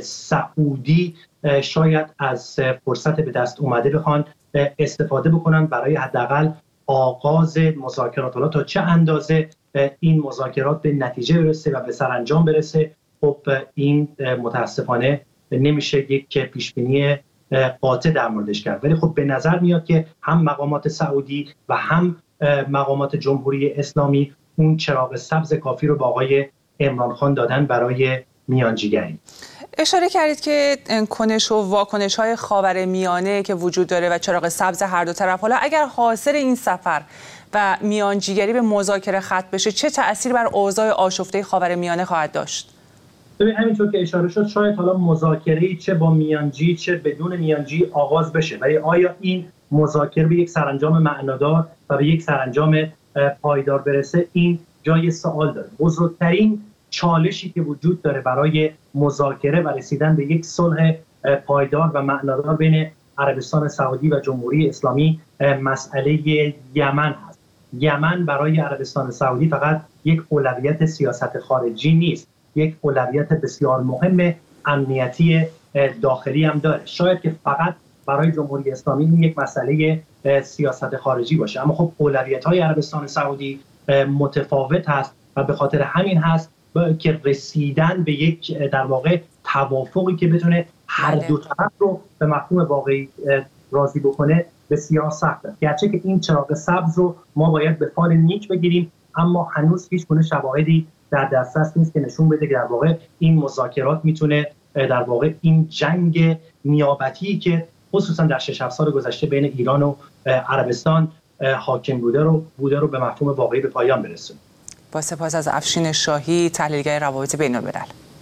سعودی شاید از فرصت به دست اومده بخوان استفاده بکنن برای حداقل آغاز مذاکرات. حالا تا چه اندازه این مذاکرات به نتیجه برسه و به سرانجام برسه، خب این متاسفانه نمیشه یک پیشبینی قاطع در موردش کرد، ولی خب به نظر میاد که هم مقامات سعودی و هم مقامات جمهوری اسلامی اون چراغ سبز کافی رو با آقای عمران خان دادن برای میانجیگری. اشاره کردید که کنش و واکنش های خاورمیانه که وجود داره و چراغ سبز هر دو طرف، حالا اگر حاصل این سفر و میانجیگری به مذاکره ختم بشه چه تأثیر بر اوضاع آشفته خاورمیانه خواهد داشت؟ ببین همینطور که اشاره شد شاید حالا مذاکره‌ای چه با میانجی چه بدون میانجی آغاز بشه، ولی آیا این مذاکره به یک سرانجام معنادار و به یک سرانجام پایدار برسه، این جای سوال داره. بزرگترین چالشی که وجود داره برای مذاکره و رسیدن به یک صلح پایدار و معنادار بین عربستان سعودی و جمهوری اسلامی مسئله یمن هست. یمن برای عربستان سعودی فقط یک اولویت سیاست خارجی نیست، یک اولویت بسیار مهم امنیتی داخلی هم داره. شاید که فقط برای جمهوری اسلامی این یک مسئله سیاست خارجی باشه، اما خب اولویت‌های عربستان سعودی متفاوت هست و به خاطر همین هست که رسیدن به یک در واقع توافقی که بتونه هر دو طرف رو به مفهوم واقعی راضی بکنه بسیار سخت است. گرچه که این چراغ سبز رو ما باید به فال نیک بگیریم، اما هنوز هیچ گونه شواهدی در دسترس نیست که نشون بده که در واقع این مذاکرات میتونه در واقع این جنگ نیابتی که خصوصا در شش هفت سال گذشته بین ایران و عربستان حاکم بوده رو بوده رو به مفهوم واقعی به پایان برسونه. با سپاس از افشین شاهی، تحلیلگر روابط بین الملل.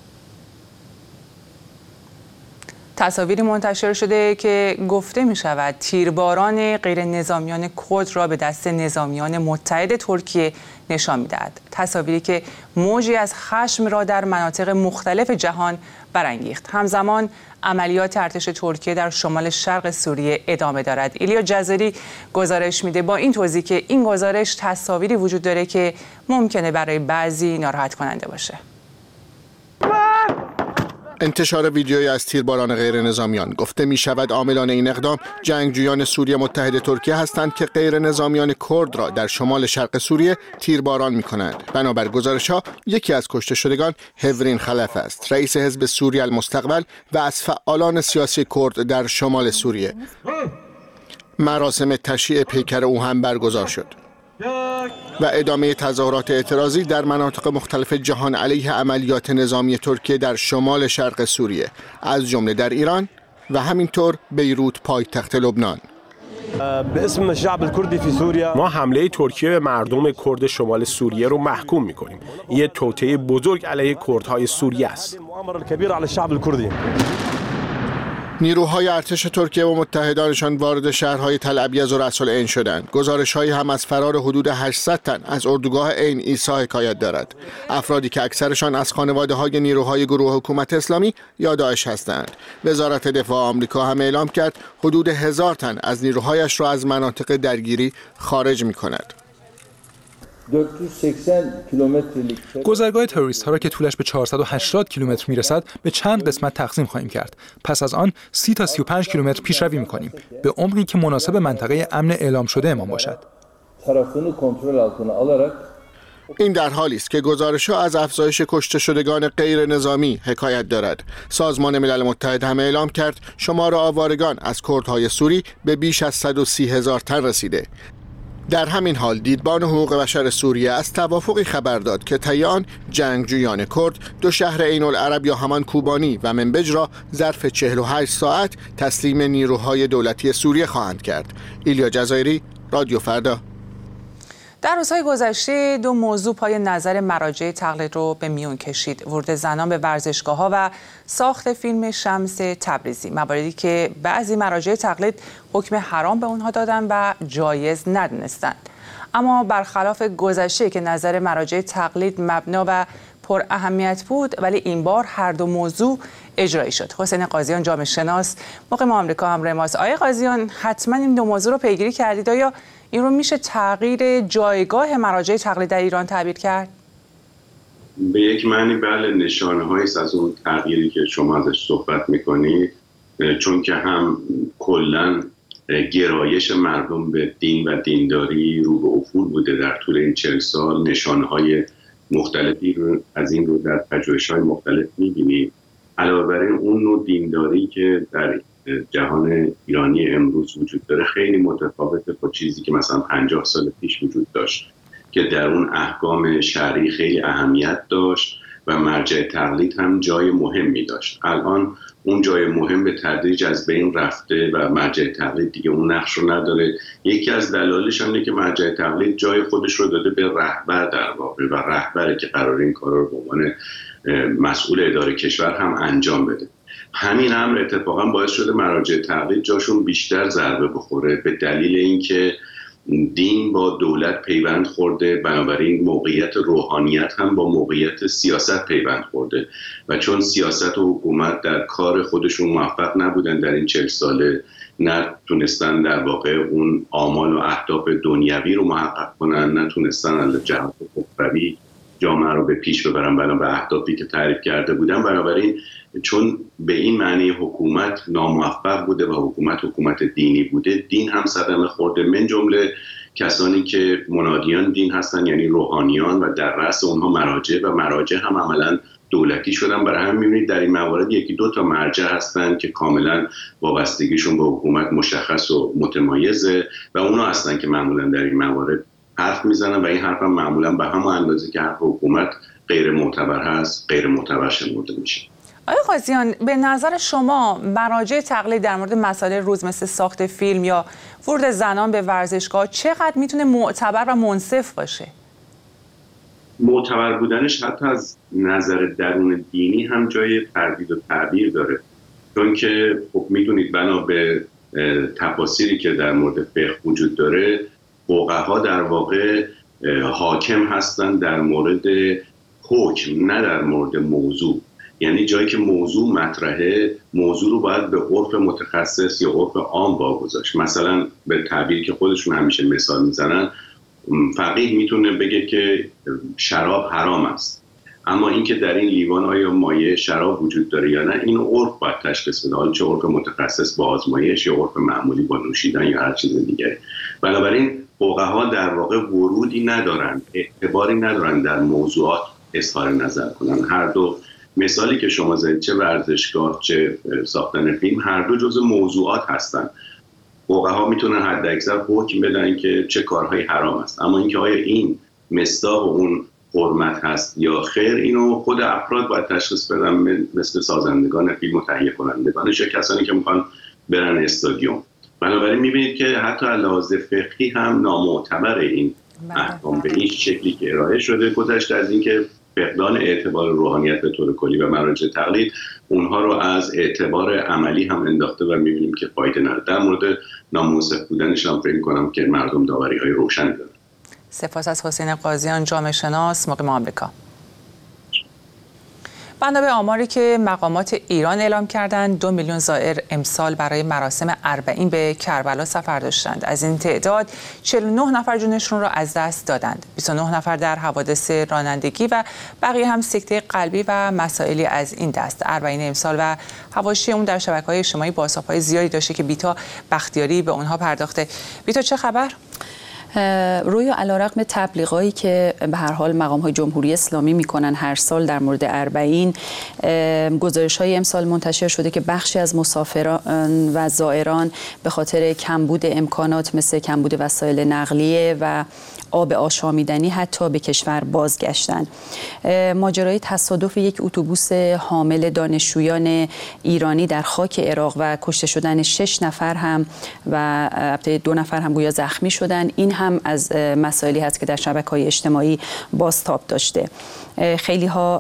تصاویری منتشر شده که گفته می شود تیرباران غیر نظامیان کرد را به دست نظامیان متحد ترکیه نشان می دهد. تصاویری که موجی از خشم را در مناطق مختلف جهان برانگیخت. همزمان عملیات ارتش ترکیه در شمال شرق سوریه ادامه دارد. ایلیا جزاری گزارش میده. با این توضیح که این گزارش تصاویری وجود داره که ممکنه برای بعضی ناراحت کننده باشه. انتشار ویدیویی از تیرباران غیر نظامیان گفته می شود عاملان این اقدام جنگجویان سوریه متحد ترکیه هستند که غیر نظامیان کرد را در شمال شرق سوریه تیرباران می کنند. بنابر گزارش ها یکی از کشته شدگان هورین خلف است، رئیس حزب سوریه المستقبل و از فعالان سیاسی کرد در شمال سوریه. مراسم تشییع پیکر او هم برگزار شد و ادامه تظاهرات اعتراضی در مناطق مختلف جهان علیه عملیات نظامی ترکیه در شمال شرق سوریه، از جمله در ایران و همینطور بیروت پایتخت لبنان. به اسم شعب الکردی فی سوریه ما حمله ترکیه به مردم کرد شمال سوریه رو محکوم می‌کنیم. یه توطئه بزرگ علیه کردهای سوریه است. نیروهای ارتش ترکیه و متحدانشان وارد شهرهای تل ابیض و رأس العین شدند. گزارش‌هایی هم از فرار حدود هشتصد تن از اردوگاه عین عیسی حکایت دارد. افرادی که اکثرشان از خانواده‌های نیروهای گروه حکومت اسلامی یا داعش هستند. وزارت دفاع آمریکا هم اعلام کرد حدود هزار تن از نیروهایش را از مناطق درگیری خارج می‌کند. گذرگاه تروریست ها را که طولش به چهارصد و هشتاد کیلومتر میرسد به چند قسمت تقسیم خواهیم کرد. پس از آن سی تا سی و پنج کیلومتر پیشروی میکنیم به عمقی که مناسب منطقه امن اعلام شده امان باشد. این در حالی است که گزارش‌ها از افزایش کشته شدگان غیر نظامی حکایت دارد. سازمان ملل متحد هم اعلام کرد شمار آوارگان از کردهای سوری به بیش از صد و سی هزار تن رسیده. در همین حال دیدبان حقوق بشر سوریه از توافقی خبر داد که طی آن جنگجویان کرد دو شهر عین العرب یا همان کوبانی و منبج را ظرف چهل و هشت ساعت تسلیم نیروهای دولتی سوریه خواهند کرد. ایلیا جزایری، رادیو فردا. در روزهای گذشته دو موضوع پای نظر مراجع تقلید رو به میون کشید: ورود زنان به ورزشگاه‌ها و ساخت فیلم شمس تبریزی، مواردی که بعضی مراجع تقلید حکم حرام به اونها دادن و جایز ندونستند. اما برخلاف گذشته که نظر مراجع تقلید مبنا و پر اهمیت بود، ولی این بار هر دو موضوع اجرایی شد. حسین قاضیان، جامعه شناس، مقیم آمریکا، همراه ماست. آقای قاضیان، حتما این دو موضوع رو پیگیری کردید. آیا این رو میشه تغییر جایگاه مراجع تقلید در ایران تعبیر کرد؟ به یک معنی بله، نشانه هایی از اون تغییری که شما ازش صحبت میکنید، چون که هم کلا گرایش مردم به دین و دینداری رو به افول بوده در طول این چهل سال. نشانه های مختلفی رو از این رو در پژوهش‌های مختلف می‌بینید. علاوه بر این، اون نوع دینداری که در جهان ایرانی امروز وجود داره خیلی متفاوته با چیزی که مثلا پنجاه سال پیش وجود داشت که در اون احکام شرعی خیلی اهمیت داشت و مرجع تقلید هم جای مهمی داشت. الان اون جای مهم به تدریج از بین رفته و مرجع تقلید دیگه اون نقش رو نداره. یکی از دلایلش اینه که مرجع تقلید جای خودش رو داده به رهبر در واقع، و رهبره که قرار این کارا رو به عنوان مسئول اداره کشور هم انجام بده. همین امر اتفاقا باعث شده مراجع تقلید جاشون بیشتر ضربه بخوره به دلیل اینکه دین با دولت پیوند خورده، بنابراین موقعیت روحانیت هم با موقعیت سیاست پیوند خورده و چون سیاست و حکومت در کار خودشون موفق نبودن در این چهل ساله، نتونستن در واقع اون آمال و اهداف دنیوی رو محقق کنن، نتونستن از جهت اخروی جامعه رو به پیش ببرن بنا به اهدافی که تعریف کرده بودن. بنابراین چون به این معنی حکومت ناموفق بوده و حکومت حکومت دینی بوده، دین هم صدمه خورده، من جمله کسانی که منادیان دین هستن یعنی روحانیان و در رأس اونها مراجع و مراجع هم عملا دولتی شدن. برای هم می‌بینید در این موارد یکی دو تا مرجع هستن که کاملا وابستگیشون به حکومت مشخص و متمایزه و اونا هستن که معمولا در این موارد حرف میزنن و این حرف هم معمولا به همون اندازه که حرف حکومت غیر معتبر هست غیر معتبر شمرده میشه. آقای قاضیان، به نظر شما مراجع تقلید در مورد مسائل روز مثل ساخت فیلم یا ورود زنان به ورزشگاه چقدر میتونه معتبر و منصف باشه؟ معتبر بودنش حتی از نظر درون دینی هم جای تردید و تعبیر داره، چون که خب میدونید بنا به تفاسیری که در مورد فقه وجود داره، فقها در واقع حاکم هستن در مورد حکم نه در مورد موضوع. یعنی جایی که موضوع مطرحه، موضوع رو باید به عرف متخصص یا عرف عام واگذاشت. مثلا به تعبیری که خودشون همیشه مثال میزنن، فقیه میتونه بگه که شراب حرام است، اما اینکه در این لیوان آیا مایع شراب وجود داره یا نه، اینو عرف باید تشخیص بده، حالا چه عرف متخصص با آزمایش یا عرف معمولی با نوشیدن یا هر چیز دیگری. بنابراین فقها در واقع ورودی ندارن، اعتباری ندارن در موضوعات اظهار نظر کنن. هر دو مثالی که شما زدید، چه ورزشگاه چه ساختن فیلم، هر دو جزء موضوعات هستن. فقها میتونن حد اکثر حکم بدن که چه کارهایی حرام است، اما اینکه آیا این مصداق اون حرمت هست یا خیر، اینو خود افراد باید تشخیص بدن، مثل سازندگان فیلم و تهیه کنندگان، چه کسانی که میخوان برن استادیوم. بنابراین میبینید که حتی از لحاظ فقهی هم نامعتبر این احکام به این شکلی که ارائه شده، گذشته از اینکه فقدان اعتبار روحانیت به طور کلی و مراجع تقلید اونها رو از اعتبار عملی هم انداخته و میبینیم که فایده نداره. در مورد نامنصف بودنش هم فکر کنم که مردم داوری های روشنی دارن. سپاس از حسین قاضیان، جامعه شناس، مقیم آمریکا. بنا به آماری که مقامات ایران اعلام کردند، دو میلیون زائر امسال برای مراسم اربعین به کربلا سفر داشتند. از این تعداد چهل و نه نفر جونشون را از دست دادند، بیست و نه نفر در حوادث رانندگی و بقیه هم سکته قلبی و مسائلی از این دست. اربعین امسال و حواشی اون در شبکه‌های اجتماعی بازتاب‌های زیادی داشته که بیتا بختیاری به اونها پرداخته. بیتا چه خبر؟ روی علیرغم تبلیغاتی که به هر حال مقام‌های جمهوری اسلامی میکنن هر سال در مورد اربعین، گزارش‌های امسال منتشر شده که بخشی از مسافران و زائران به خاطر کمبود امکانات مثل کمبود وسایل نقلیه و آب آشامیدنی حتی به کشور بازگشتن. ماجرای تصادف یک اتوبوس حامل دانشجویان ایرانی در خاک عراق و کشته شدن شش نفر هم و البته دو نفر هم گویا زخمی شدن، این هم از مسائلی هست که در شبکه‌های اجتماعی بازتاب داشته. خیلی ها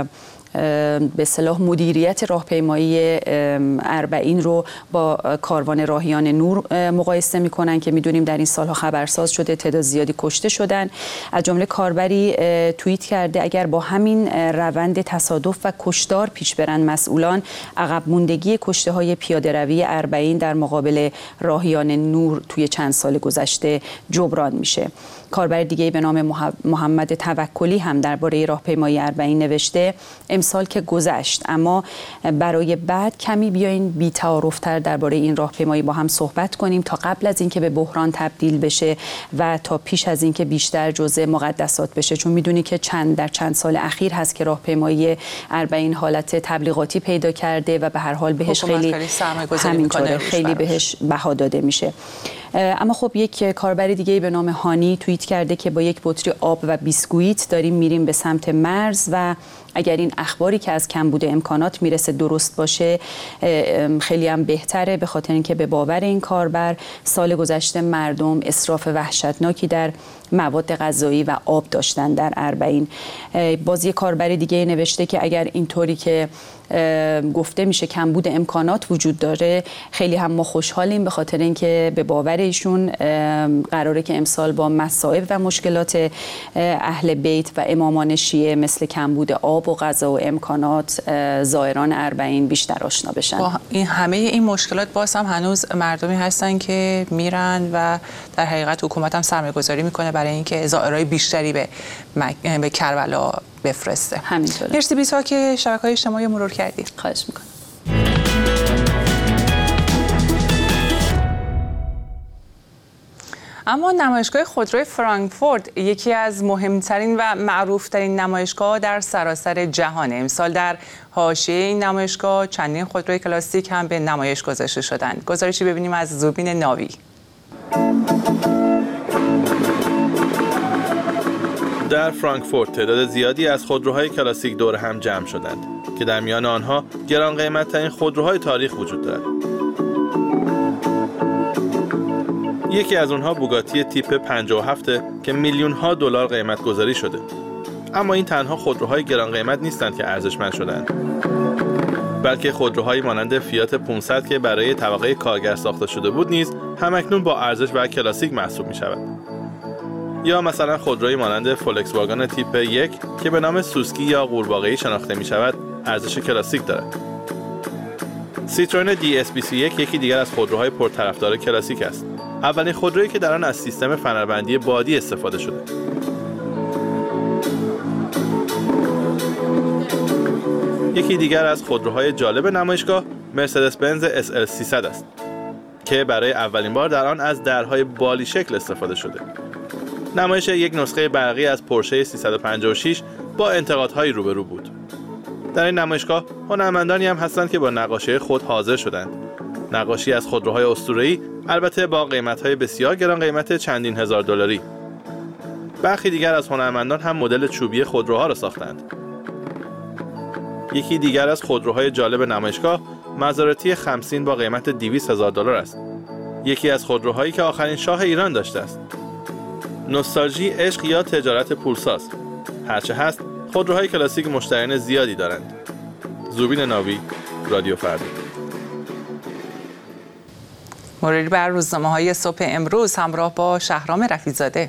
به اصطلاح مدیریت راهپیمایی اربعین رو با کاروان راهیان نور مقایسه میکنن که میدونیم در این سالها خبرساز شده تعداد زیادی کشته شدن. از جمله کاربری توییت کرده اگر با همین روند تصادف و کشتار پیش برن مسئولان، عقب موندگی کشته های پیاده روی اربعین در مقابل راهیان نور توی چند سال گذشته جبران میشه. کاربر دیگه به نام محمد توکلی هم درباره راهپیمایی اربعین نوشته امسال که گذشت، اما برای بعد کمی بیاین بی‌تعارف‌تر درباره این راهپیمایی با هم صحبت کنیم تا قبل از اینکه به بحران تبدیل بشه و تا پیش از اینکه بیشتر جزء مقدسات بشه، چون میدونی که چند در چند سال اخیر هست که راهپیمایی اربعین حالت تبلیغاتی پیدا کرده و به هر حال بهش خیلی همینطوره خیلی بهش بها داده میشه. اما خب یک کاربر دیگه به نام هانی توییت کرده که با یک بطری آب و بیسکویت داریم میریم به سمت مرز و اگر این اخباری که از کمبود امکانات میرسه درست باشه خیلی هم بهتره، به خاطر اینکه به باور این کاربر سال گذشته مردم اسراف وحشتناکی در مواد غذایی و آب داشتن در اربعین. باز یک کاربر دیگه نوشته که اگر اینطوری که گفته میشه کمبود امکانات وجود داره خیلی هم ما خوشحالیم، به خاطر اینکه به باور ایشون قراره که امسال با مصائب و مشکلات اهل بیت و امامان شیعه مثل کمبود آب و غذا و امکانات زائران اربعین بیشتر آشنا بشن. با این همه این مشکلات باز هم هنوز مردمی هستن که میرن و در حقیقت حکومت هم سرمایه‌گذاری میکنه برای اینکه زائرای بیشتری به مک... به کربلا بفرسته. همینطوره. مرسی بیتا که شبکه‌های اجتماعی مرور کردید. خواهش میکنم. اما نمایشگاه خودروی فرانکفورت یکی از مهمترین و معروفترین نمایشگاه در سراسر جهان، امسال در حاشیه این نمایشگاه چندین خودروی کلاسیک هم به نمایش گذاشته شدند. گزارشی ببینیم از زوبین ناوی. در فرانکفورت تعداد زیادی از خودروهای کلاسیک دور هم جمع شدند که در میان آنها گران قیمت‌ترین خودروهای تاریخ وجود دارد. یکی از آنها بوگاتی تیپ پنجاه و هفت که میلیون‌ها دلار قیمت گذاری شده. اما این تنها خودروهای گران قیمت نیستند که ارزشمند شدند، بلکه خودروهایی مانند فیات پانصد که برای طبقه کارگر ساخته شده بود نیز همکنون با ارزش و کلاسیک محسوب می‌شود. یا مثلا خودرویی مانند فولکس واگن تیپ یک که به نام سوسکی یا قورباغه‌ای شناخته می‌شود ارزش کلاسیک دارد. سیتروئن دی اس بیست و یک یکی دیگر از خودروهای پرطرفدار کلاسیک است. اولین خودرویی که در آن از سیستم فنربندی بادی استفاده شده. یکی دیگر از خودروهای جالب نمایشگاه مرسدس بنز اس ال سیصد است که برای اولین بار در آن از درهای بالی شکل استفاده شده. نمایش یک نسخه برقی از پورشه سیصد و پنجاه و شش با انتقادهایی روبرو بود. در این نمایشگاه هنرمندانی هم هستند که با نقاشی خود حاضر شدند. نقاشی از خودروهای اسطوره‌ای، البته با قیمت‌های بسیار گران قیمت چندین هزار دلاری. برخی دیگر از هنرمندان هم مدل چوبی خودروها را ساختند. یکی دیگر از خودروهای جالب نمایشگاه مازراتی خمسین با قیمت دویست هزار دلار است. یکی از خودروهایی که آخرین شاه ایران داشته است. نوستالژی، عشق یا تجارت پولساز، هرچه هست خودروهای کلاسیک مشتریان زیادی دارند. زوبین ناوی، رادیو فردا. مروری بر روزنامه‌های صبح امروز همراه با شهرام رفیع‌زاده.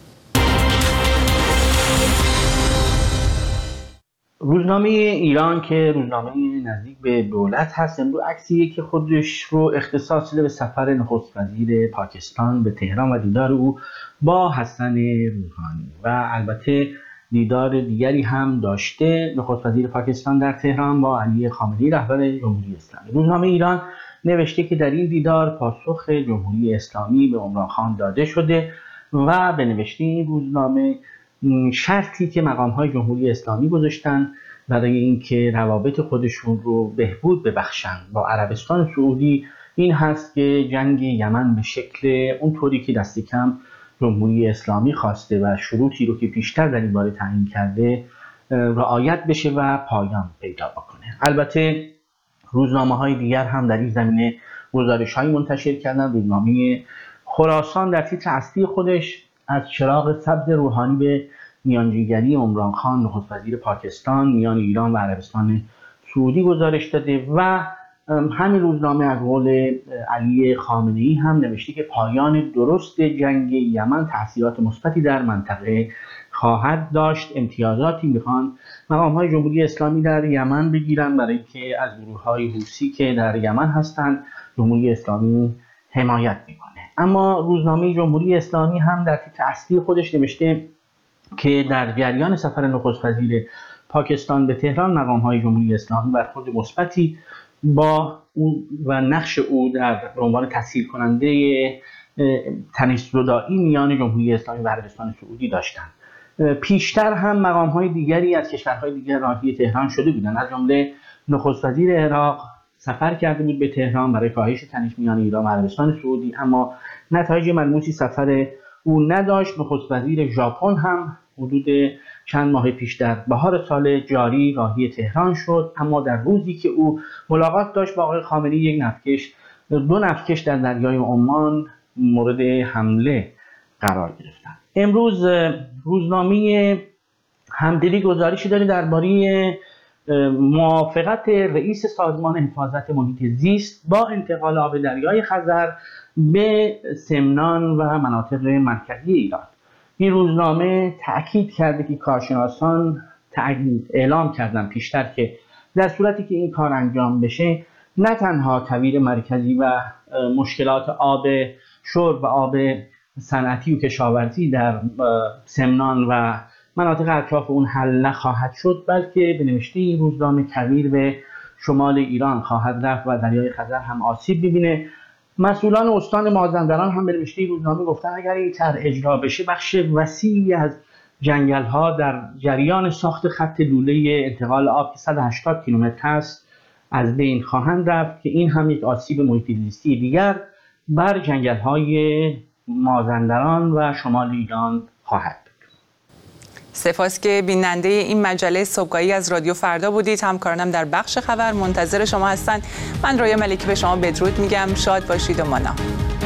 روزنامه ایران که روزنامه نزدیک به دولت هست، امروز عکسی که خودش رو اختصاص داده به سفر نخست وزیر پاکستان به تهران و دیدار او با حسن روحانی و البته دیدار دیگری هم داشته نخست وزیر پاکستان در تهران با علی خامنه‌ای رهبر جمهوری اسلامی. روزنامه ایران نوشته که در این دیدار پاسخ جمهوری اسلامی به عمران خان داده شده و به نوشته این روزنامه شرطی که مقام‌های جمهوری اسلامی گذاشتن برای اینکه روابط خودشون رو بهبود ببخشن با عربستان سعودی این هست که جنگ یمن به شکل اونطوری که دست کم جمهوری اسلامی خواسته و شروطی رو که پیشتر در این باره تعیین کرده رعایت بشه و پایان پیدا بکنه. البته روزنامه‌های دیگر هم در این زمینه گزارش‌هایی منتشر کردن. روزنامه خراسان در تیتر اصلی خودش از چراغ سبز روحانی به میانجیگری عمران خان نخست وزیر پاکستان میان ایران و عربستان سعودی گزارش داده و همین روزنامه از قول علی خامنه‌ای هم نوشته که پایان درست جنگ یمن تأثیرات مثبتی در منطقه خواهد داشت. امتیازاتی میخوان مقام‌های جمهوری اسلامی در یمن بگیرن برای اینکه از گروه‌های حوثی که در یمن هستند جمهوری اسلامی حمایت میکنه. اما روزنامه جمهوری اسلامی هم در تیتر اصلی خودش نوشته که در جریان سفر نخست وزیر پاکستان به تهران مقام‌های جمهوری اسلامی برخورد مثبتی با اون و نقش او در عنوان تسهیل کننده تنش‌زدایی میان جمهوری اسلامی و عربستان سعودی داشتند. پیشتر هم مقام‌های دیگری از کشورهای دیگر راهی تهران شده بودند. از جمله نخست وزیر عراق سفر کرده بود به تهران برای کاهش تنش میان ایران و عربستان سعودی، اما نتایج ملموسی سفر او نداشت. نخست وزیر ژاپن هم حدود چند ماه پیش در بهار سال جاری راهی تهران شد، اما در روزی که او ملاقات داشت با آقای خامنه‌ای یک نفتکش دو نفتکش در دریای عمان مورد حمله قرار گرفتند. امروز روزنامه همدلی گزارشی داره درباره موافقت رئیس سازمان حفاظت محیط زیست با انتقال آب دریای خزر به سمنان و مناطق مرکزی ایران. این روزنامه تأکید کرده که کارشناسان اعلام کردن پیشتر که در صورتی که این کار انجام بشه نه تنها کویر مرکزی و مشکلات آب شرب و آب صنعتی و کشاورزی در سمنان و مناطق اطراف اون حل نخواهد شد، بلکه به نوشته این روزنامه کویر به شمال ایران خواهد رفت و دریای خزر هم آسیب ببینه. مسئولان استان مازندران هم به نوشته این روزنامه گفتن اگر این طرح اجرا بشه بخش وسیعی از جنگل‌ها در جریان ساخت خط لوله انتقال آب که صد و هشتاد کیلومتر هست از بین خواهند رفت که این هم یک آسیب محیط زیستی دیگر بر جنگل‌های مازندران و شمال ایران خواهد. سپاس که بیننده این مجله صبحگاهی از رادیو فردا بودید. همکارانم در بخش خبر منتظر شما هستند. من رویا ملکی به شما بدرود میگم. شاد باشید و مانا.